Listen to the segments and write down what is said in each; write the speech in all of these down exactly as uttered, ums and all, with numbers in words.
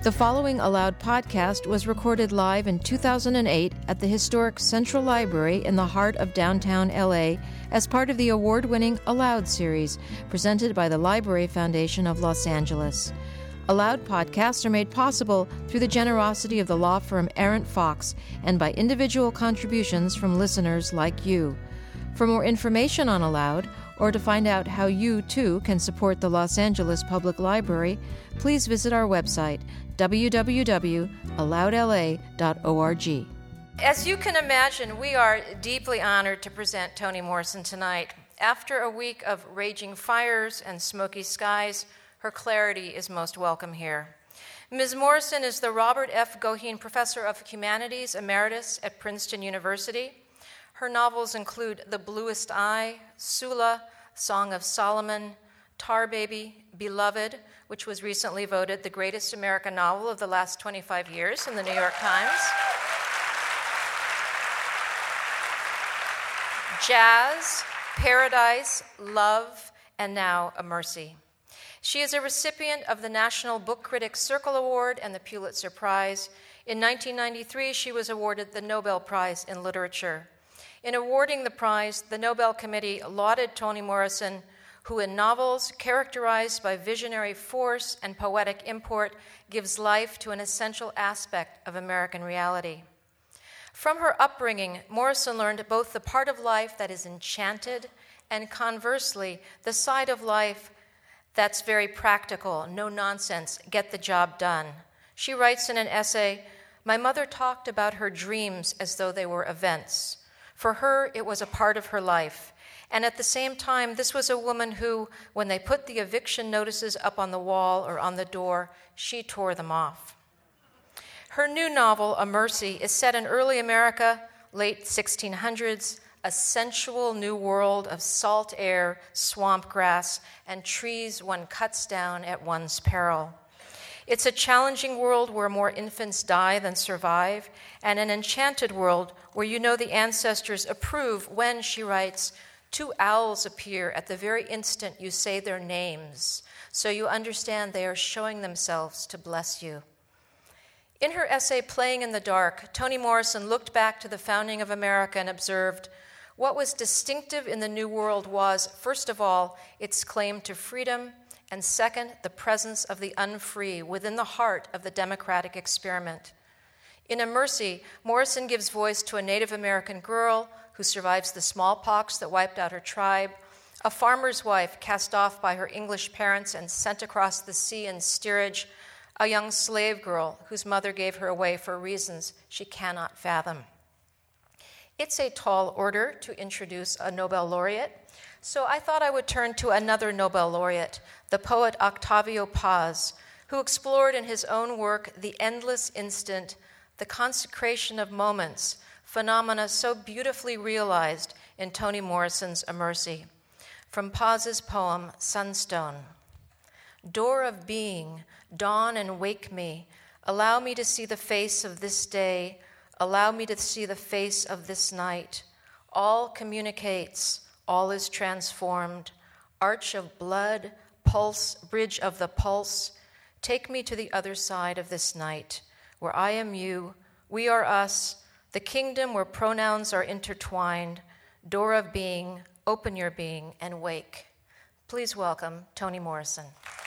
The following Aloud podcast was recorded live in two thousand eight at the historic Central Library in the heart of downtown L A as part of the award-winning Aloud series presented by the Library Foundation of Los Angeles. Aloud podcasts are made possible through the generosity of the law firm Arent Fox and by individual contributions from listeners like you. For more information on Aloud, or to find out how you, too, can support the Los Angeles Public Library, please visit our website, w w w dot aloud l a dot org. As you can imagine, we are deeply honored to present Toni Morrison tonight. After a week of raging fires and smoky skies, her clarity is most welcome here. Miz Morrison is the Robert F. Goheen Professor of Humanities Emeritus at Princeton University. Her novels include The Bluest Eye, Sula, Song of Solomon, Tar Baby, Beloved, which was recently voted the greatest American novel of the last twenty-five years in the New York Times, Jazz, Paradise, Love, and now A Mercy. She is a recipient of the National Book Critics Circle Award and the Pulitzer Prize. In nineteen ninety-three, she was awarded the Nobel Prize in Literature. In awarding the prize, the Nobel Committee lauded Toni Morrison, who in novels characterized by visionary force and poetic import gives life to an essential aspect of American reality. From her upbringing, Morrison learned both the part of life that is enchanted and, conversely, the side of life that's very practical, no nonsense, get the job done. She writes in an essay, "My mother talked about her dreams as though they were events. For her, it was a part of her life. And at the same time, this was a woman who, when they put the eviction notices up on the wall or on the door, she tore them off." Her new novel, A Mercy, is set in early America, late sixteen hundreds, a sensual new world of salt air, swamp grass, and trees one cuts down at one's peril. It's a challenging world where more infants die than survive, and an enchanted world where you know the ancestors approve when, she writes, two owls appear at the very instant you say their names, so you understand they are showing themselves to bless you. In her essay, Playing in the Dark, Toni Morrison looked back to the founding of America and observed, what was distinctive in the New World was, first of all, its claim to freedom, and second, the presence of the unfree within the heart of the democratic experiment. In A Mercy, Morrison gives voice to a Native American girl who survives the smallpox that wiped out her tribe, a farmer's wife cast off by her English parents and sent across the sea in steerage, a young slave girl whose mother gave her away for reasons she cannot fathom. It's a tall order to introduce a Nobel laureate, so I thought I would turn to another Nobel laureate, the poet Octavio Paz, who explored in his own work the endless instant, the consecration of moments, phenomena so beautifully realized in Toni Morrison's A Mercy. From Paz's poem, Sunstone. Door of being, dawn and wake me, allow me to see the face of this day, allow me to see the face of this night. All communicates, all is transformed. Arch of blood, pulse, bridge of the pulse. Take me to the other side of this night, where I am you, we are us, the kingdom where pronouns are intertwined. Door of being, open your being and wake. Please welcome Toni Morrison.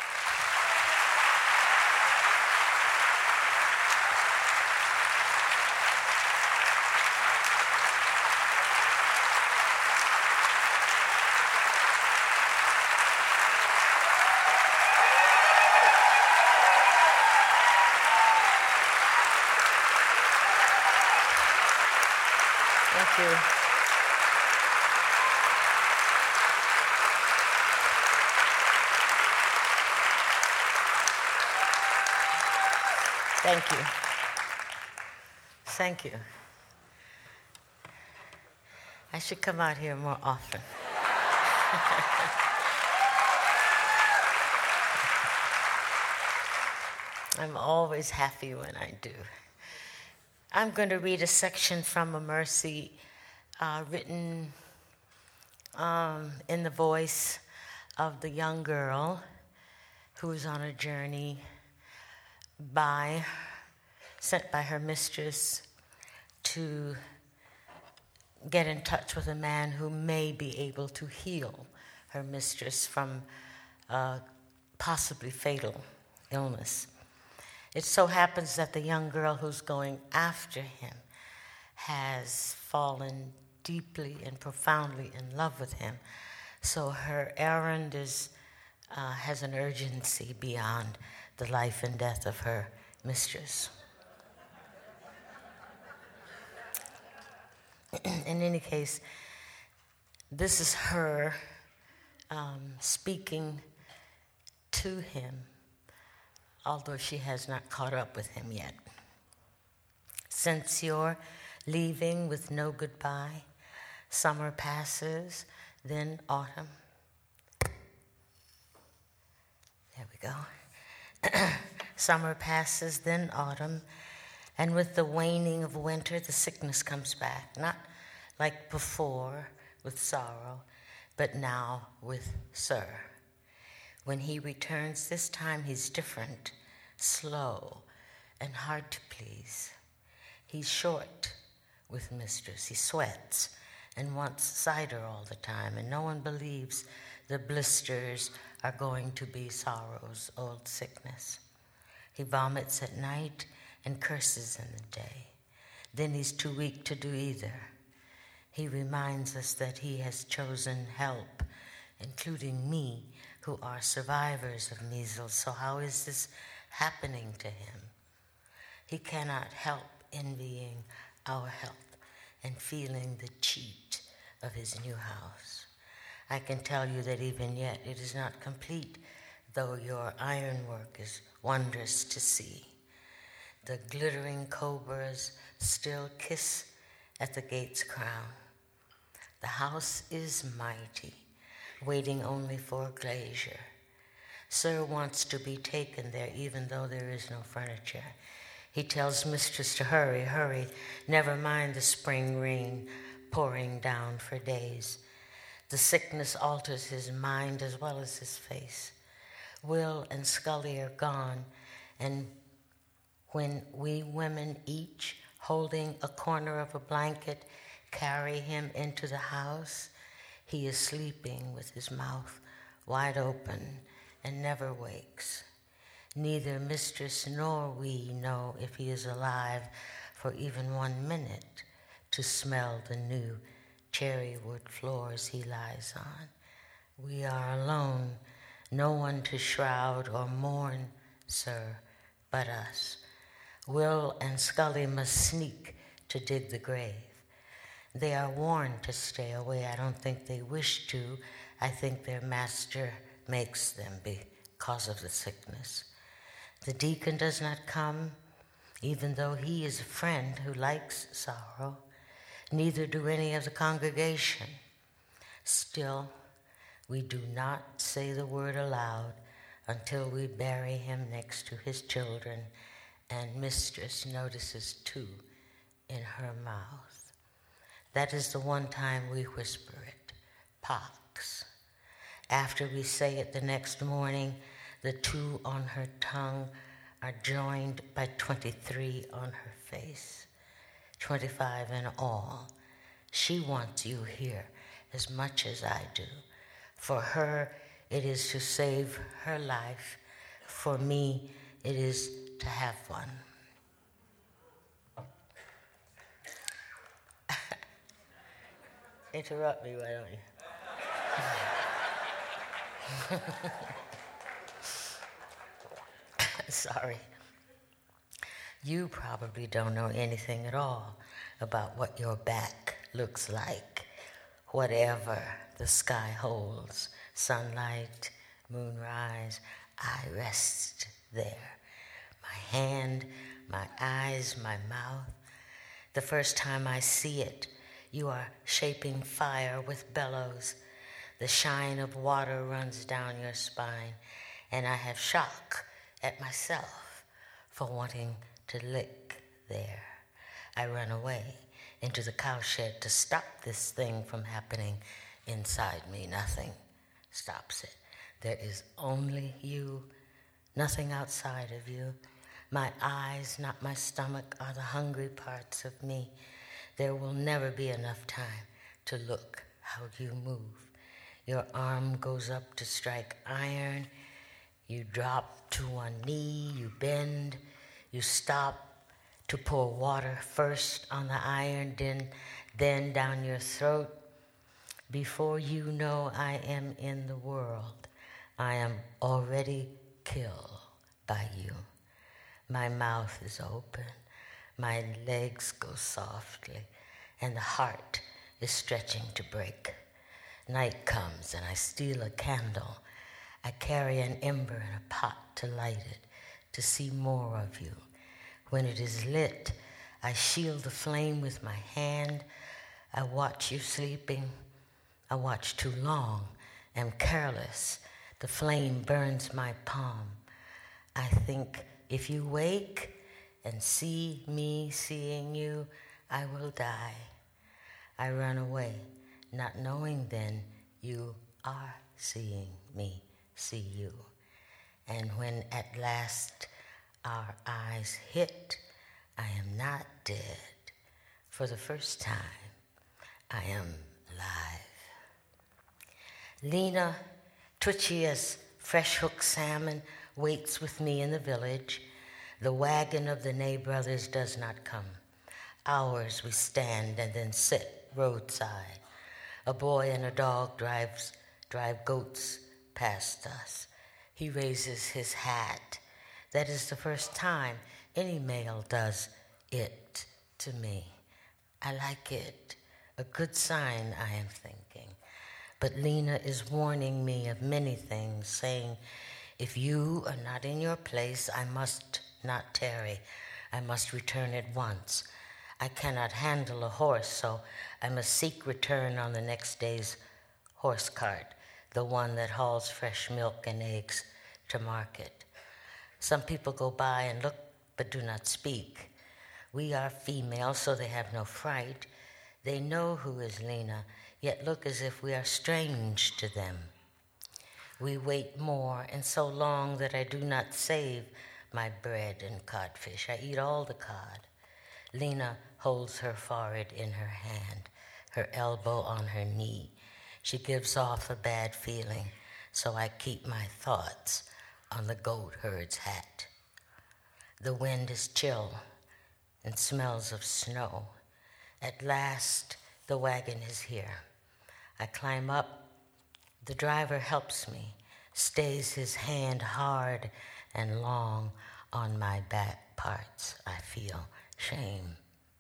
Thank you. Thank you. Thank you. I should come out here more often. I'm always happy when I do. I'm going to read a section from A Mercy uh, written um, in the voice of the young girl who's on a journey by, sent by her mistress to get in touch with a man who may be able to heal her mistress from a possibly fatal illness. It so happens that the young girl who's going after him has fallen deeply and profoundly in love with him. So her errand is, uh, has an urgency beyond the life and death of her mistress. In any case, this is her um, speaking to him, although she has not caught up with him yet. Since you're leaving with no goodbye, summer passes, then autumn. There we go. Summer passes, then autumn, and with the waning of winter, the sickness comes back, not like before with sorrow, but now with Sir. When he returns, this time he's different, slow, and hard to please. He's short with mistress. He sweats and wants cider all the time, and no one believes the blisters are going to be sorrow's old sickness. He vomits at night and curses in the day. Then he's too weak to do either. He reminds us that he has chosen help, including me, who are survivors of measles. So how is this happening to him? He cannot help envying our health and feeling the cheat of his new house. I can tell you that even yet it is not complete, though your ironwork is wondrous to see. The glittering cobras still kiss at the gate's crown. The house is mighty, waiting only for glazier. Sir wants to be taken there even though there is no furniture. He tells mistress to hurry, hurry, never mind the spring rain pouring down for days. The sickness alters his mind as well as his face. Will and Scully are gone, and when we women, each holding a corner of a blanket, carry him into the house, he is sleeping with his mouth wide open and never wakes. Neither mistress nor we know if he is alive for even one minute to smell the new cherry wood floors he lies on. We are alone, no one to shroud or mourn, sir, but us. Will and Scully must sneak to dig the grave. They are warned to stay away. I don't think they wish to. I think their master makes them because of the sickness. The deacon does not come, even though he is a friend who likes sorrow. Neither do any of the congregation. Still, we do not say the word aloud until we bury him next to his children, and mistress notices too in her mouth. That is the one time we whisper it, pox. After we say it the next morning, the two on her tongue are joined by twenty-three on her face, twenty-five in all. She wants you here as much as I do. For her, it is to save her life. For me, it is to have one. Interrupt me, why don't you? Sorry. You probably don't know anything at all about what your back looks like, whatever the sky holds, sunlight, moonrise, I rest there. My hand, my eyes, my mouth. The first time I see it, you are shaping fire with bellows. The shine of water runs down your spine, and I have shock at myself for wanting to lick there. I run away into the cowshed to stop this thing from happening inside me. Nothing stops it. There is only you, nothing outside of you. My eyes, not my stomach, are the hungry parts of me. There will never be enough time to look how you move. Your arm goes up to strike iron. You drop to one knee, you bend, you stop to pour water first on the iron, then, then down your throat. Before you know I am in the world, I am already killed by you. My mouth is open, my legs go softly, and the heart is stretching to break. Night comes and I steal a candle. I carry an ember in a pot to light it, to see more of you. When it is lit, I shield the flame with my hand. I watch you sleeping. I watch too long, am careless. The flame burns my palm. I think if you wake and see me seeing you, I will die. I run away, not knowing then you are seeing me see you. And when at last our eyes hit, I am not dead. For the first time, I am alive. Lena, twitchy as fresh-hooked salmon, waits with me in the village. The wagon of the Ney brothers does not come. Hours we stand and then sit roadside. A boy and a dog drives, drive goats past us. He raises his hat. That is the first time any male does it to me. I like it. A good sign, I am thinking. But Lena is warning me of many things, saying, if you are not in your place, I must not tarry. I must return at once. I cannot handle a horse, so I must seek return on the next day's horse cart, the one that hauls fresh milk and eggs to market. Some people go by and look, but do not speak. We are female, so they have no fright. They know who is Lena, yet look as if we are strange to them. We wait more, and so long that I do not save my bread and codfish. I eat all the cod. Lena holds her forehead in her hand, her elbow on her knee. She gives off a bad feeling, so I keep my thoughts on the goat herd's hat. The wind is chill and smells of snow. At last, the wagon is here. I climb up. The driver helps me, stays his hand hard and long on my back parts. I feel shame.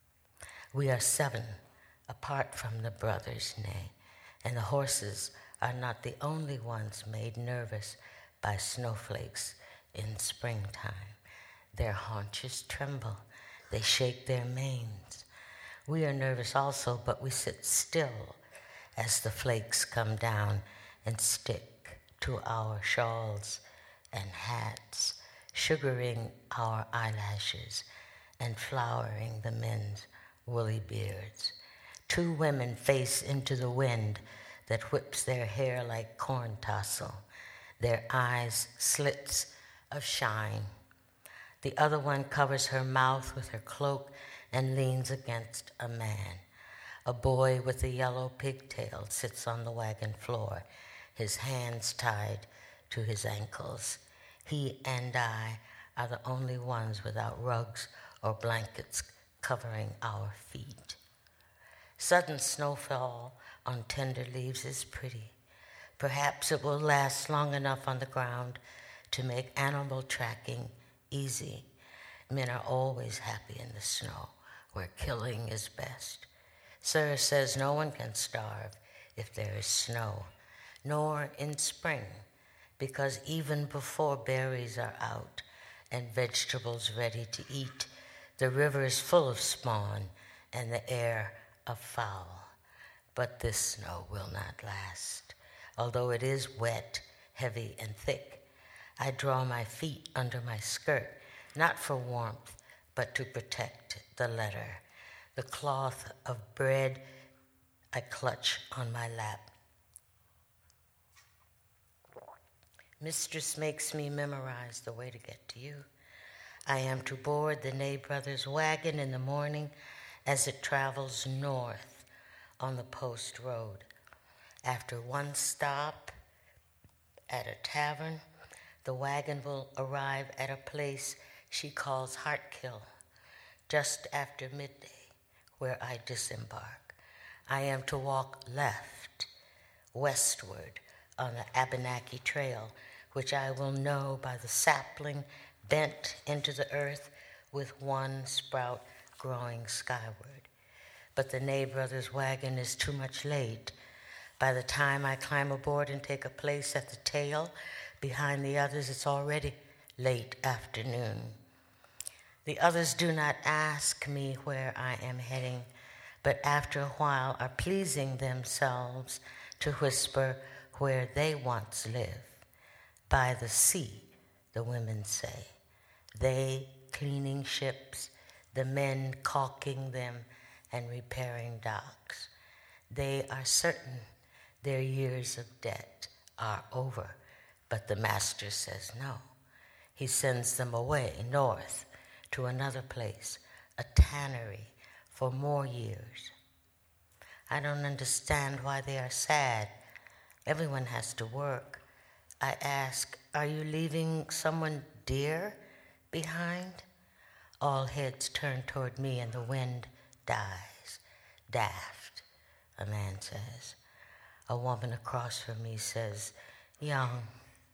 We are seven, apart from the brothers Ney, and the horses are not the only ones made nervous by snowflakes in springtime. Their haunches tremble. They shake their manes. We are nervous also, but we sit still as the flakes come down and stick to our shawls and hats, sugaring our eyelashes and flowering the men's woolly beards. Two women face into the wind that whips their hair like corn tassel, their eyes slits of shine. The other one covers her mouth with her cloak and leans against a man. A boy with a yellow pigtail sits on the wagon floor, his hands tied to his ankles. He and I are the only ones without rugs or blankets covering our feet. Sudden snowfall on tender leaves is pretty. Perhaps it will last long enough on the ground to make animal tracking easy. Men are always happy in the snow, where killing is best. Sir says no one can starve if there is snow, nor in spring, because even before berries are out and vegetables ready to eat, the river is full of spawn and the air of fowl. But this snow will not last. Although it is wet, heavy, and thick, I draw my feet under my skirt, not for warmth, but to protect the letter. The cloth of bread I clutch on my lap. Mistress makes me memorize the way to get to you. I am to board the Ney Brothers wagon in the morning as it travels north on the post road. After one stop at a tavern, the wagon will arrive at a place she calls Hartkill, just after midday, where I disembark. I am to walk left, westward, on the Abenaki Trail, which I will know by the sapling bent into the earth with one sprout growing skyward. But the Ney Brothers wagon is too much late. By the time I climb aboard and take a place at the tail behind the others, it's already late afternoon. The others do not ask me where I am heading, but after a while are pleasing themselves to whisper where they once lived. By the sea, the women say. They cleaning ships, the men caulking them and repairing docks. They are certain their years of debt are over, but the master says no. He sends them away north to another place, a tannery, for more years. I don't understand why they are sad. Everyone has to work. I ask, are you leaving someone dear behind? All heads turn toward me and the wind dies. Daft, a man says. A woman across from me says, young.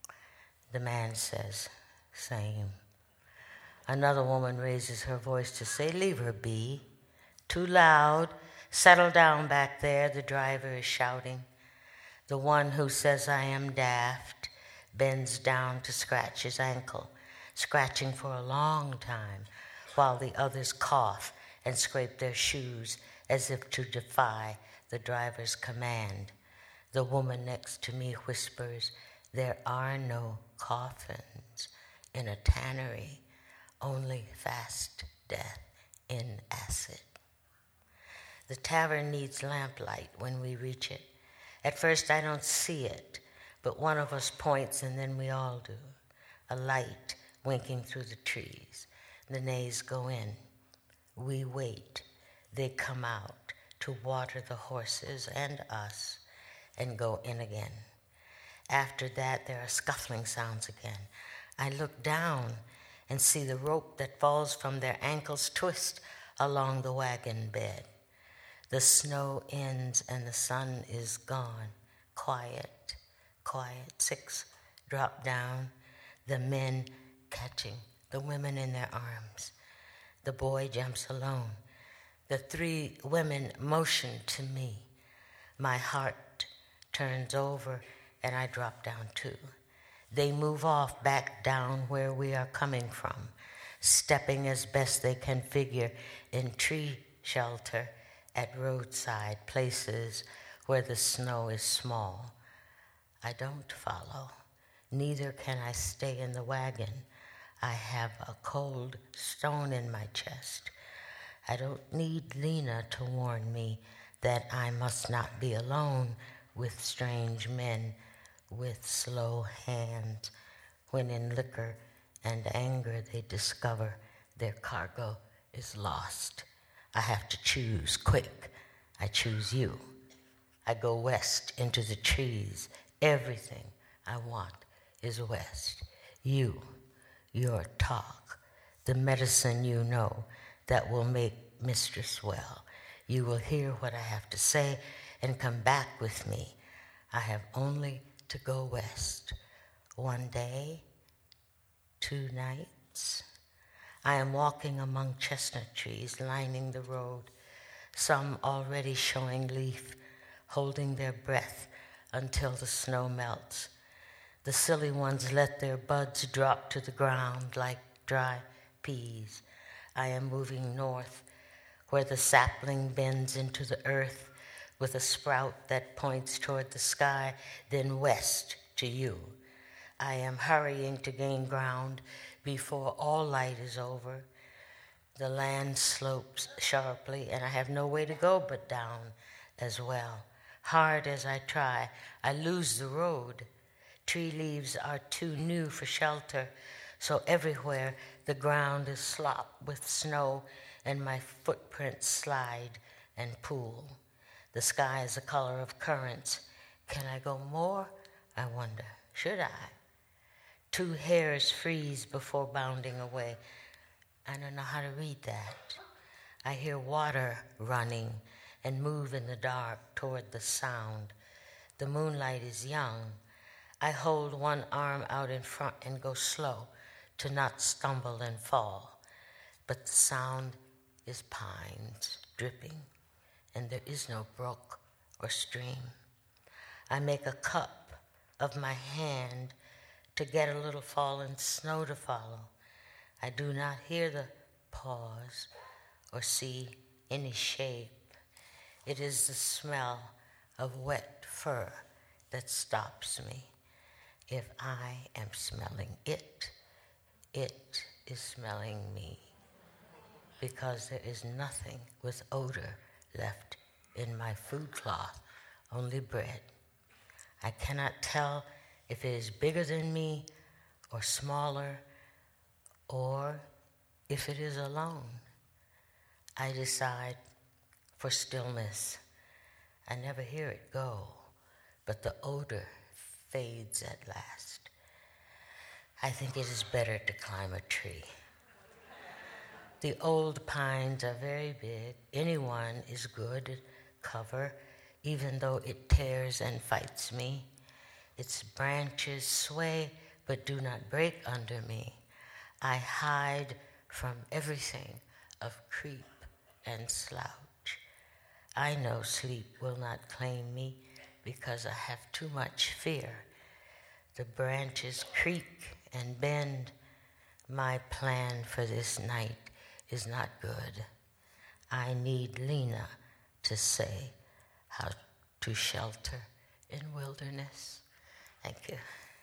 The man says, same. Another woman raises her voice to say, leave her be. Too loud. Settle down back there, the driver is shouting. The one who says I am daft bends down to scratch his ankle, scratching for a long time, while the others cough and scrape their shoes as if to defy the driver's command. The woman next to me whispers, there are no coffins in a tannery, only fast death in acid. The tavern needs lamplight when we reach it. At first I don't see it, but one of us points and then we all do. A light winking through the trees. The Neys go in. We wait. They come out to water the horses and us and go in again. After that, there are scuffling sounds again. I look down and see the rope that falls from their ankles twist along the wagon bed. The snow ends and the sun is gone. Quiet, quiet. Six drop down, the men catching the women in their arms. The boy jumps alone. The three women motion to me. My heart turns over and I drop down too. They move off back down where we are coming from, stepping as best they can figure in tree shelter at roadside places where the snow is small. I don't follow. Neither can I stay in the wagon. I have a cold stone in my chest. I don't need Lena to warn me that I must not be alone with strange men with slow hands when in liquor and anger they discover their cargo is lost. I have to choose quick. I choose you. I go west into the trees. Everything I want is west. You, your talk, the medicine you know that will make mistress well. You will hear what I have to say and come back with me. I have only to go west. One day, two nights. I am walking among chestnut trees lining the road, some already showing leaf, holding their breath until the snow melts. The silly ones let their buds drop to the ground like dry peas. I am moving north, where the sapling bends into the earth with a sprout that points toward the sky, then west to you. I am hurrying to gain ground before all light is over. The land slopes sharply, and I have no way to go but down as well. Hard as I try, I lose the road. Tree leaves are too new for shelter, so everywhere the ground is slop with snow and my footprints slide and pool. The sky is the color of currents. Can I go more? I wonder. Should I? Two hairs freeze before bounding away. I don't know how to read that. I hear water running and move in the dark toward the sound. The moonlight is young. I hold one arm out in front and go slow to not stumble and fall. But the sound is pines dripping, and there is no brook or stream. I make a cup of my hand to get a little fallen snow to follow. I do not hear the pause or see any shape. It is the smell of wet fur that stops me. If I am smelling it, it is smelling me, because there is nothing with odor left in my food cloth, only bread. I cannot tell if it is bigger than me or smaller, or if it is alone. I decide for stillness. I never hear it go, but the odor fades at last. I think it is better to climb a tree. The old pines are very big. Anyone is good at cover, even though it tears and fights me. Its branches sway but do not break under me. I hide from everything of creep and slouch. I know sleep will not claim me because I have too much fear. The branches creak and bend. My plan for this night is not good. I need Lena to say how to shelter in wilderness. Thank you.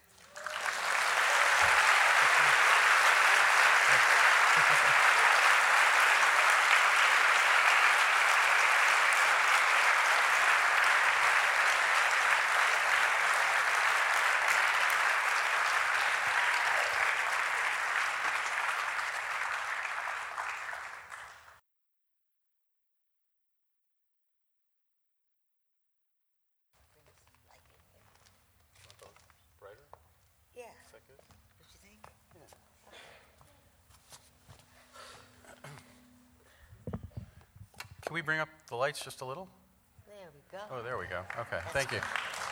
Can we bring up the lights just a little? There we go. Oh, there we go. Okay, thank you.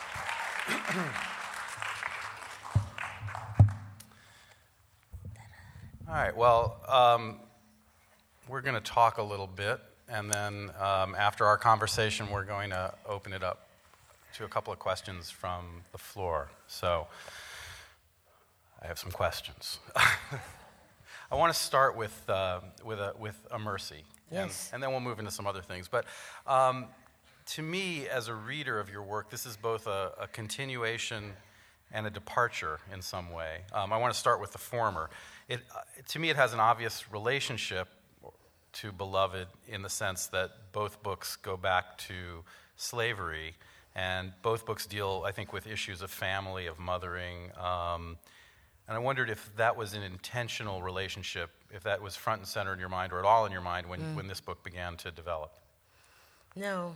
All right, well, um, we're going to talk a little bit, and then um, after our conversation, we're going to open it up to a couple of questions from the floor. So I have some questions. I want to start with uh, with a with a mercy, yes, and, and then we'll move into some other things. But um, to me, as a reader of your work, this is both a, a continuation and a departure in some way. Um, I want to start with the former. It uh, to me, it has an obvious relationship to Beloved in the sense that both books go back to slavery, and both books deal, I think, with issues of family, of mothering. Um, And I wondered if that was an intentional relationship, if that was front and center in your mind or at all in your mind when, mm. when this book began to develop. No.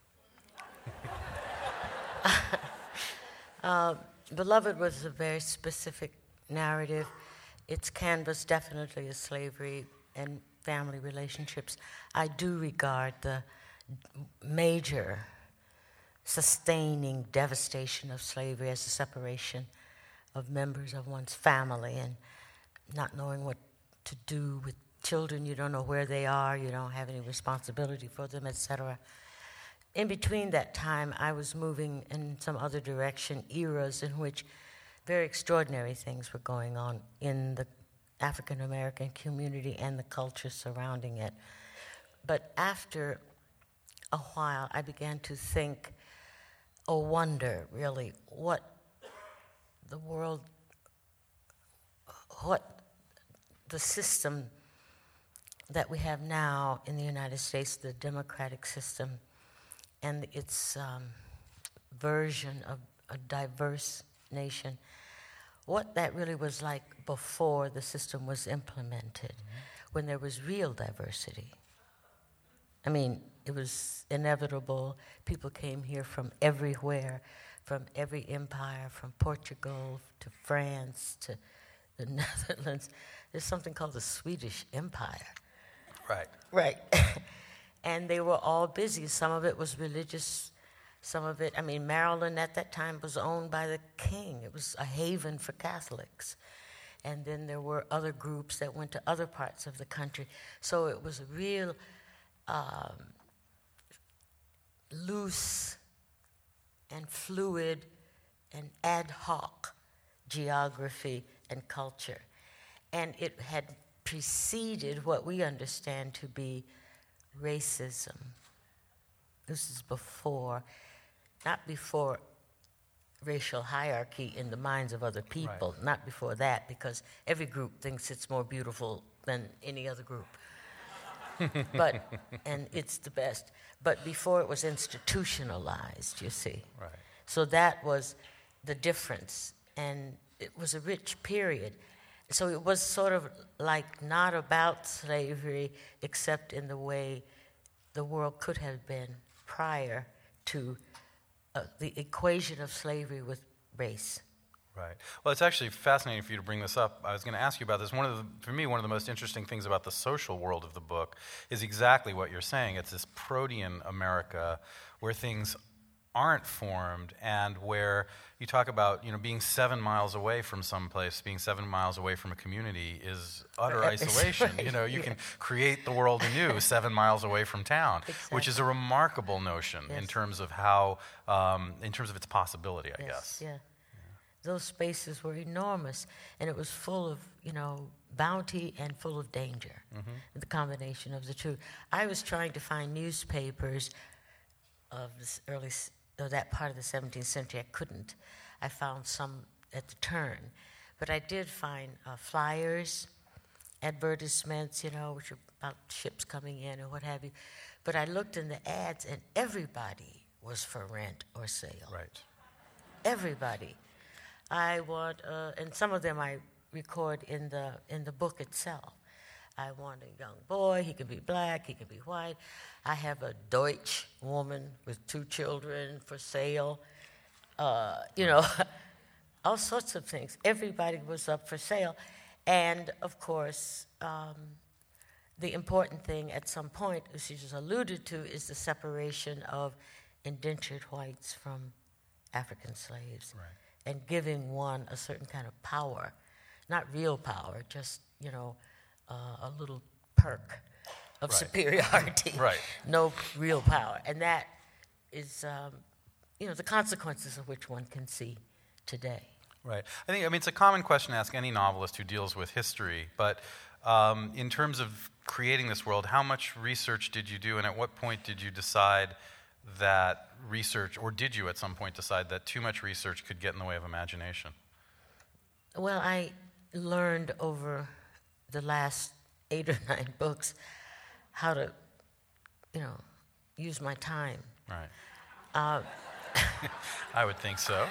uh, Beloved was a very specific narrative. Its canvas definitely is slavery and family relationships. I do regard the major sustaining devastation of slavery as a separation of members of one's family and not knowing what to do with children. You don't know where they are, you don't have any responsibility for them, et cetera. In between that time, I was moving in some other direction, eras in which very extraordinary things were going on in the African American community and the culture surrounding it. But after a while, I began to think, or wonder, really, what the world, what the system that we have now in the United States, the democratic system, and its um, version of a diverse nation, what that really was like before the system was implemented, mm-hmm. when there was real diversity. I mean, it was inevitable. People came here from everywhere, from every empire, from Portugal to France to the Netherlands. There's something called the Swedish Empire. Right. Right. And they were all busy. Some of it was religious. Some of it, I mean, Maryland at that time was owned by the king. It was a haven for Catholics. And then there were other groups that went to other parts of the country. So it was a real um, loose and fluid and ad hoc geography and culture. And it had preceded what we understand to be racism. This is before, not before racial hierarchy in the minds of other people, right. not before that, because every group thinks it's more beautiful than any other group. But, and it's the best. But before it was institutionalized, you see. Right. So that was the difference. And it was a rich period. So it was sort of like not about slavery, except in the way the world could have been prior to uh, the equation of slavery with race. Right. Well, it's actually fascinating for you to bring this up. I was going to ask you about this. One of the, for me, one of the most interesting things about the social world of the book is exactly what you're saying. It's this protean America where things aren't formed, and where you talk about, you know, being seven miles away from someplace, being seven miles away from a community is utter Right. isolation. Right. You know, you Yeah. can create the world anew seven miles away from town, Exactly. which is a remarkable notion Yes. in terms of how, um, in terms of its possibility, I Yes, guess. yeah. Those spaces were enormous, and it was full of, you know, bounty and full of danger, Mm-hmm. the combination of the two. I was trying to find newspapers of this early, s- of that part of the seventeenth century. I couldn't. I found some at the turn. But I did find uh, flyers, advertisements, you know, which are about ships coming in or what have you. But I looked in the ads, and everybody was for rent or sale. Right. Everybody. I want, uh, and some of them I record in the in the book itself. I want a young boy. He can be black. He can be white. I have a Deutsch woman with two children for sale. Uh, you know, all sorts of things. Everybody was up for sale, and of course, um, the important thing at some point, as you just alluded to, is the separation of indentured whites from African slaves. Right. And giving one a certain kind of power, not real power, just, you know, uh, a little perk of Right. superiority. Right. No real power. And that is, um, you know, the consequences of which one can see today. Right. I think, I mean, it's a common question to ask any novelist who deals with history, but um, in terms of creating this world, how much research did you do, and at what point did you decide that research, or did you at some point decide that too much research could get in the way of imagination? Well, I learned over the last eight or nine books how to, you know, use my time. Right. Uh, I would think so.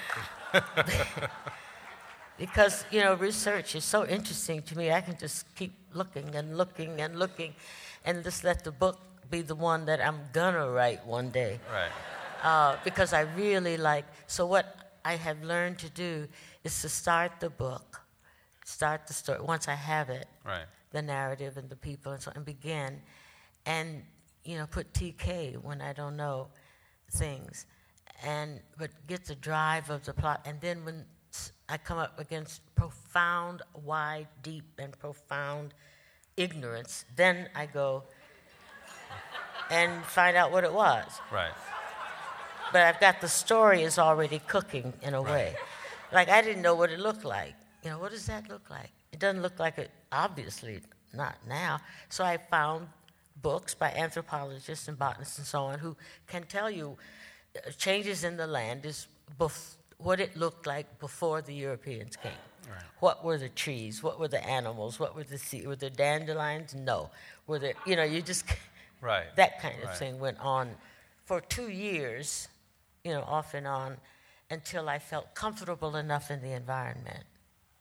Because, you know, research is so interesting to me. I can just keep looking and looking and looking and just let the book be the one that I'm gonna write one day. Right. Uh, because I really like, so what I have learned to do is to start the book, start the story, once I have it, Right. the narrative and the people and so on, and begin, and, you know, put T K when I don't know things, and, but get the drive of the plot, and then when I come up against profound, wide, deep, and profound ignorance, then I go and find out what it was. Right. But I've got the story is already cooking in a Right. way. Like, I didn't know what it looked like. You know, what does that look like? It doesn't look like it, obviously, not now. So I found books by anthropologists and botanists and so on who can tell you uh, changes in the land is bef- what it looked like before the Europeans came. Right. What were the trees? What were the animals? What were the sea? Were there dandelions? No. Were there, you know, you just, Right. that kind of Right. thing went on for two years, you know, off and on, until I felt comfortable enough in the environment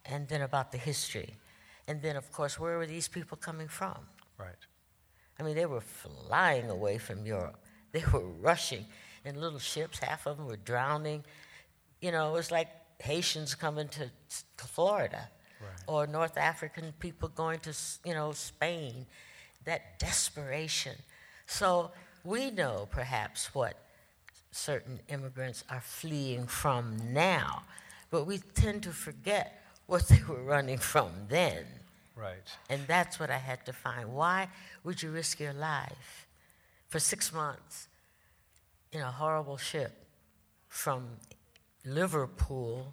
and then about the history. And then, of course, where were these people coming from? Right. I mean, they were flying away from Europe. They were rushing in little ships. Half of them were drowning. You know, it was like Haitians coming to Florida, right. or North African people going to, you know, Spain. That desperation. So we know perhaps what certain immigrants are fleeing from now, but we tend to forget what they were running from then. Right. And that's what I had to find. Why would you risk your life for six months in a horrible ship from Liverpool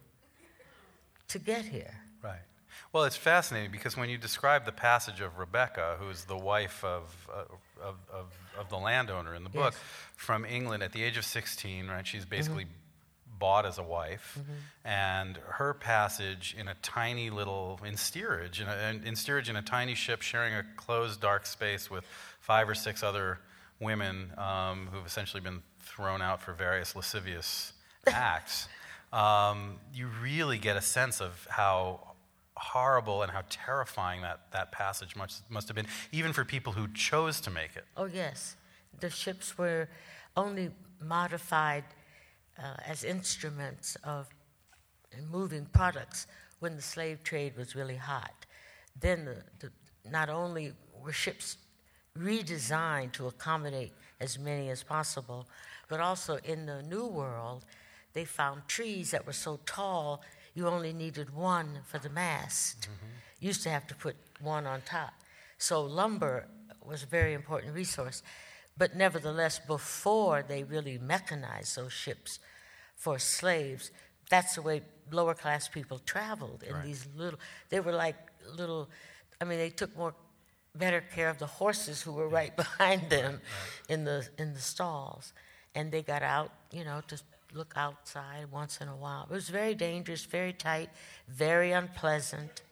to get here? Right. Well, it's fascinating because when you describe the passage of Rebecca, who's the wife of, uh, of, of, of the landowner in the book, yes. from England at the age of sixteen, right? She's basically mm-hmm. bought as a wife, mm-hmm. and her passage in a tiny little, in steerage, in, a, in steerage in a tiny ship sharing a closed, dark space with five or six other women um, who've essentially been thrown out for various lascivious acts. Um, you really get a sense of how horrible and how terrifying that, that passage must, must have been, even for people who chose to make it. Oh, yes. The ships were only modified uh, as instruments of moving products when the slave trade was really hot. Then the, the, not only were ships redesigned to accommodate as many as possible, but also in the New World, they found trees that were so tall you only needed one for the mast. Mm-hmm. You used to have to put one on top. So lumber was a very important resource. But nevertheless, before they really mechanized those ships for slaves, that's the way lower class people traveled in right. these little, they were like little, I mean, they took more, better care of the horses who were right behind them right. in the in the stalls. And they got out, you know, to look outside once in a while. It was very dangerous, very tight, very unpleasant,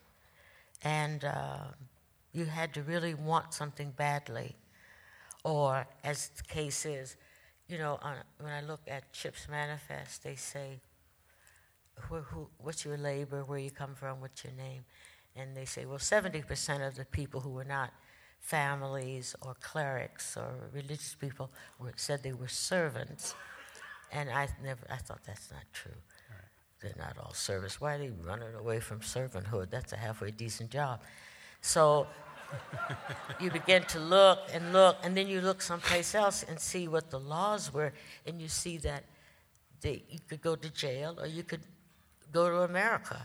and uh, you had to really want something badly. Or, as the case is, you know, on, when I look at Ship's Manifest, they say, who, who, what's your labor, where you come from, what's your name? And they say, well, seventy percent of the people who were not families or clerics or religious people were, said they were servants. And I never, I thought that's not true. Right. They're not all servants. Why are they running away from servanthood? That's a halfway decent job. So you begin to look and look, and then you look someplace else and see what the laws were, and you see that they, you could go to jail or you could go to America.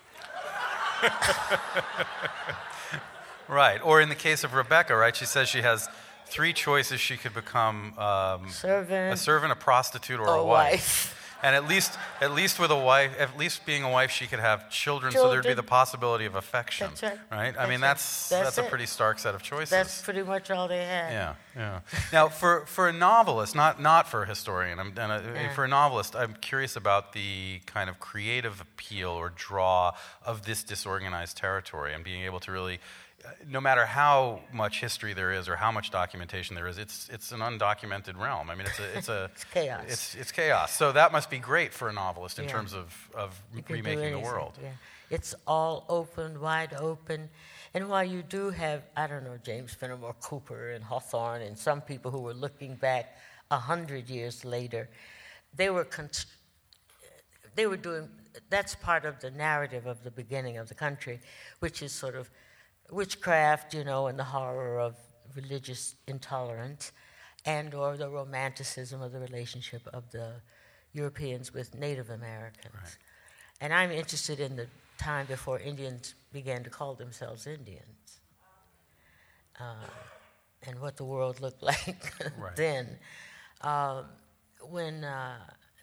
Right. Or in the case of Rebecca, right, she says she has three choices. She could become um, servant, a servant, a prostitute, or, or a wife. wife. And at least, at least with a wife, at least being a wife, she could have children, children. so there'd be the possibility of affection. That's right. Right? That's I mean, right. that's that's, that's a pretty stark set of choices. That's pretty much all they had. Yeah, yeah. Now, for, for a novelist, not not for a historian, I'm, and a, yeah. for a novelist, I'm curious about the kind of creative appeal or draw of this disorganized territory and being able to really, no matter how much history there is or how much documentation there is, it's it's an undocumented realm. I mean, it's a it's a it's chaos. It's it's chaos. So that must be great for a novelist in yeah. terms of of you can remaking do the anything. world. Yeah. It's all open, wide open, and while you do have, I don't know, James Fenimore Cooper and Hawthorne and some people who were looking back a hundred years later, they were const- they were doing. That's part of the narrative of the beginning of the country, which is sort of witchcraft, you know, and the horror of religious intolerance, and or the romanticism of the relationship of the Europeans with Native Americans. Right. And I'm interested in the time before Indians began to call themselves Indians, uh, and what the world looked like right. then. Um, when uh,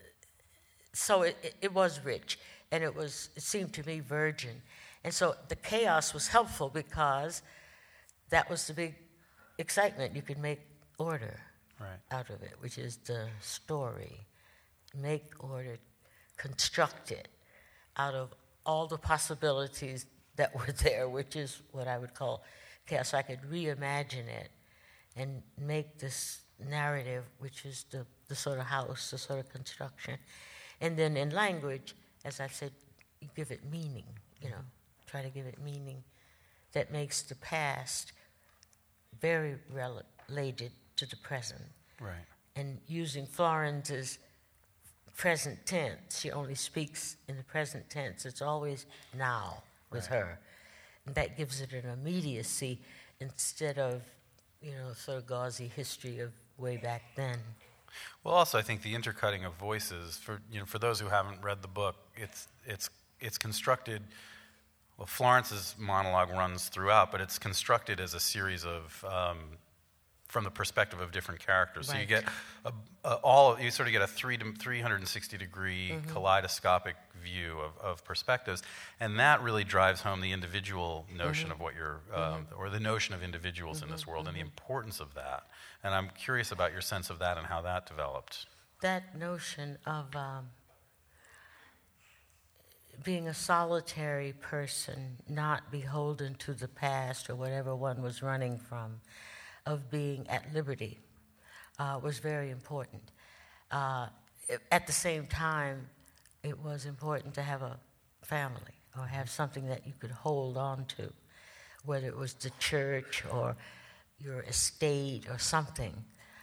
so it, it, it was rich, and it was it seemed to me virgin. And so the chaos was helpful because that was the big excitement. You could make order right. out of it, which is the story. Make order, construct it out of all the possibilities that were there, which is what I would call chaos. So I could reimagine it and make this narrative, which is the, the sort of house, the sort of construction. And then in language, as I said, you give it meaning, you know. try to give it meaning that makes the past very related to the present. Right. And using Florence's present tense, she only speaks in the present tense. It's always now with Right. her. And that gives it an immediacy instead of, you know, sort of gauzy history of way back then. Well, also, I think the intercutting of voices, for you know, for those who haven't read the book, it's it's it's constructed. Well, Florence's monologue runs throughout, but it's constructed as a series of um, from the perspective of different characters. Right. So you get a, a, all you sort of get a three to three hundred sixty degree Mm-hmm. kaleidoscopic view of, of perspectives, and that really drives home the individual notion Mm-hmm. of what you're, um, or the notion of individuals Mm-hmm. in this world, and the importance of that. And I'm curious about your sense of that and how that developed. That notion of um, being a solitary person, not beholden to the past or whatever one was running from, of being at liberty, uh, was very important. Uh, it- at the same time, it was important to have a family or have something that you could hold on to, whether it was the church or your estate or something.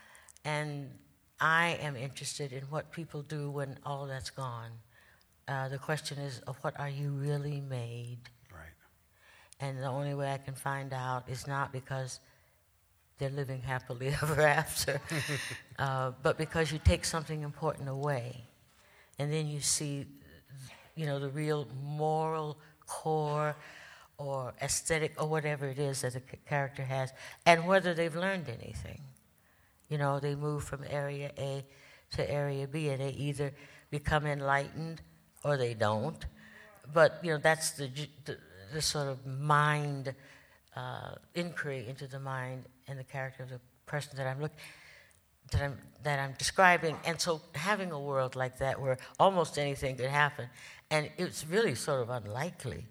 And I am interested in what people do when all that's gone. Uh, the question is, of what are you really made? Right. And the only way I can find out is not because they're living happily ever after, uh, but because you take something important away, and then you see, you know, the real moral core or aesthetic or whatever it is that the c- character has, and whether they've learned anything. You know, they move from area A to area B, and they either become enlightened or they don't. But, you know, that's the, j- the, the sort of mind uh, inquiry into the mind and the character of the person that I'm looking that I'm that I'm describing. And so having a world like that where almost anything could happen, and it's really sort of unlikely.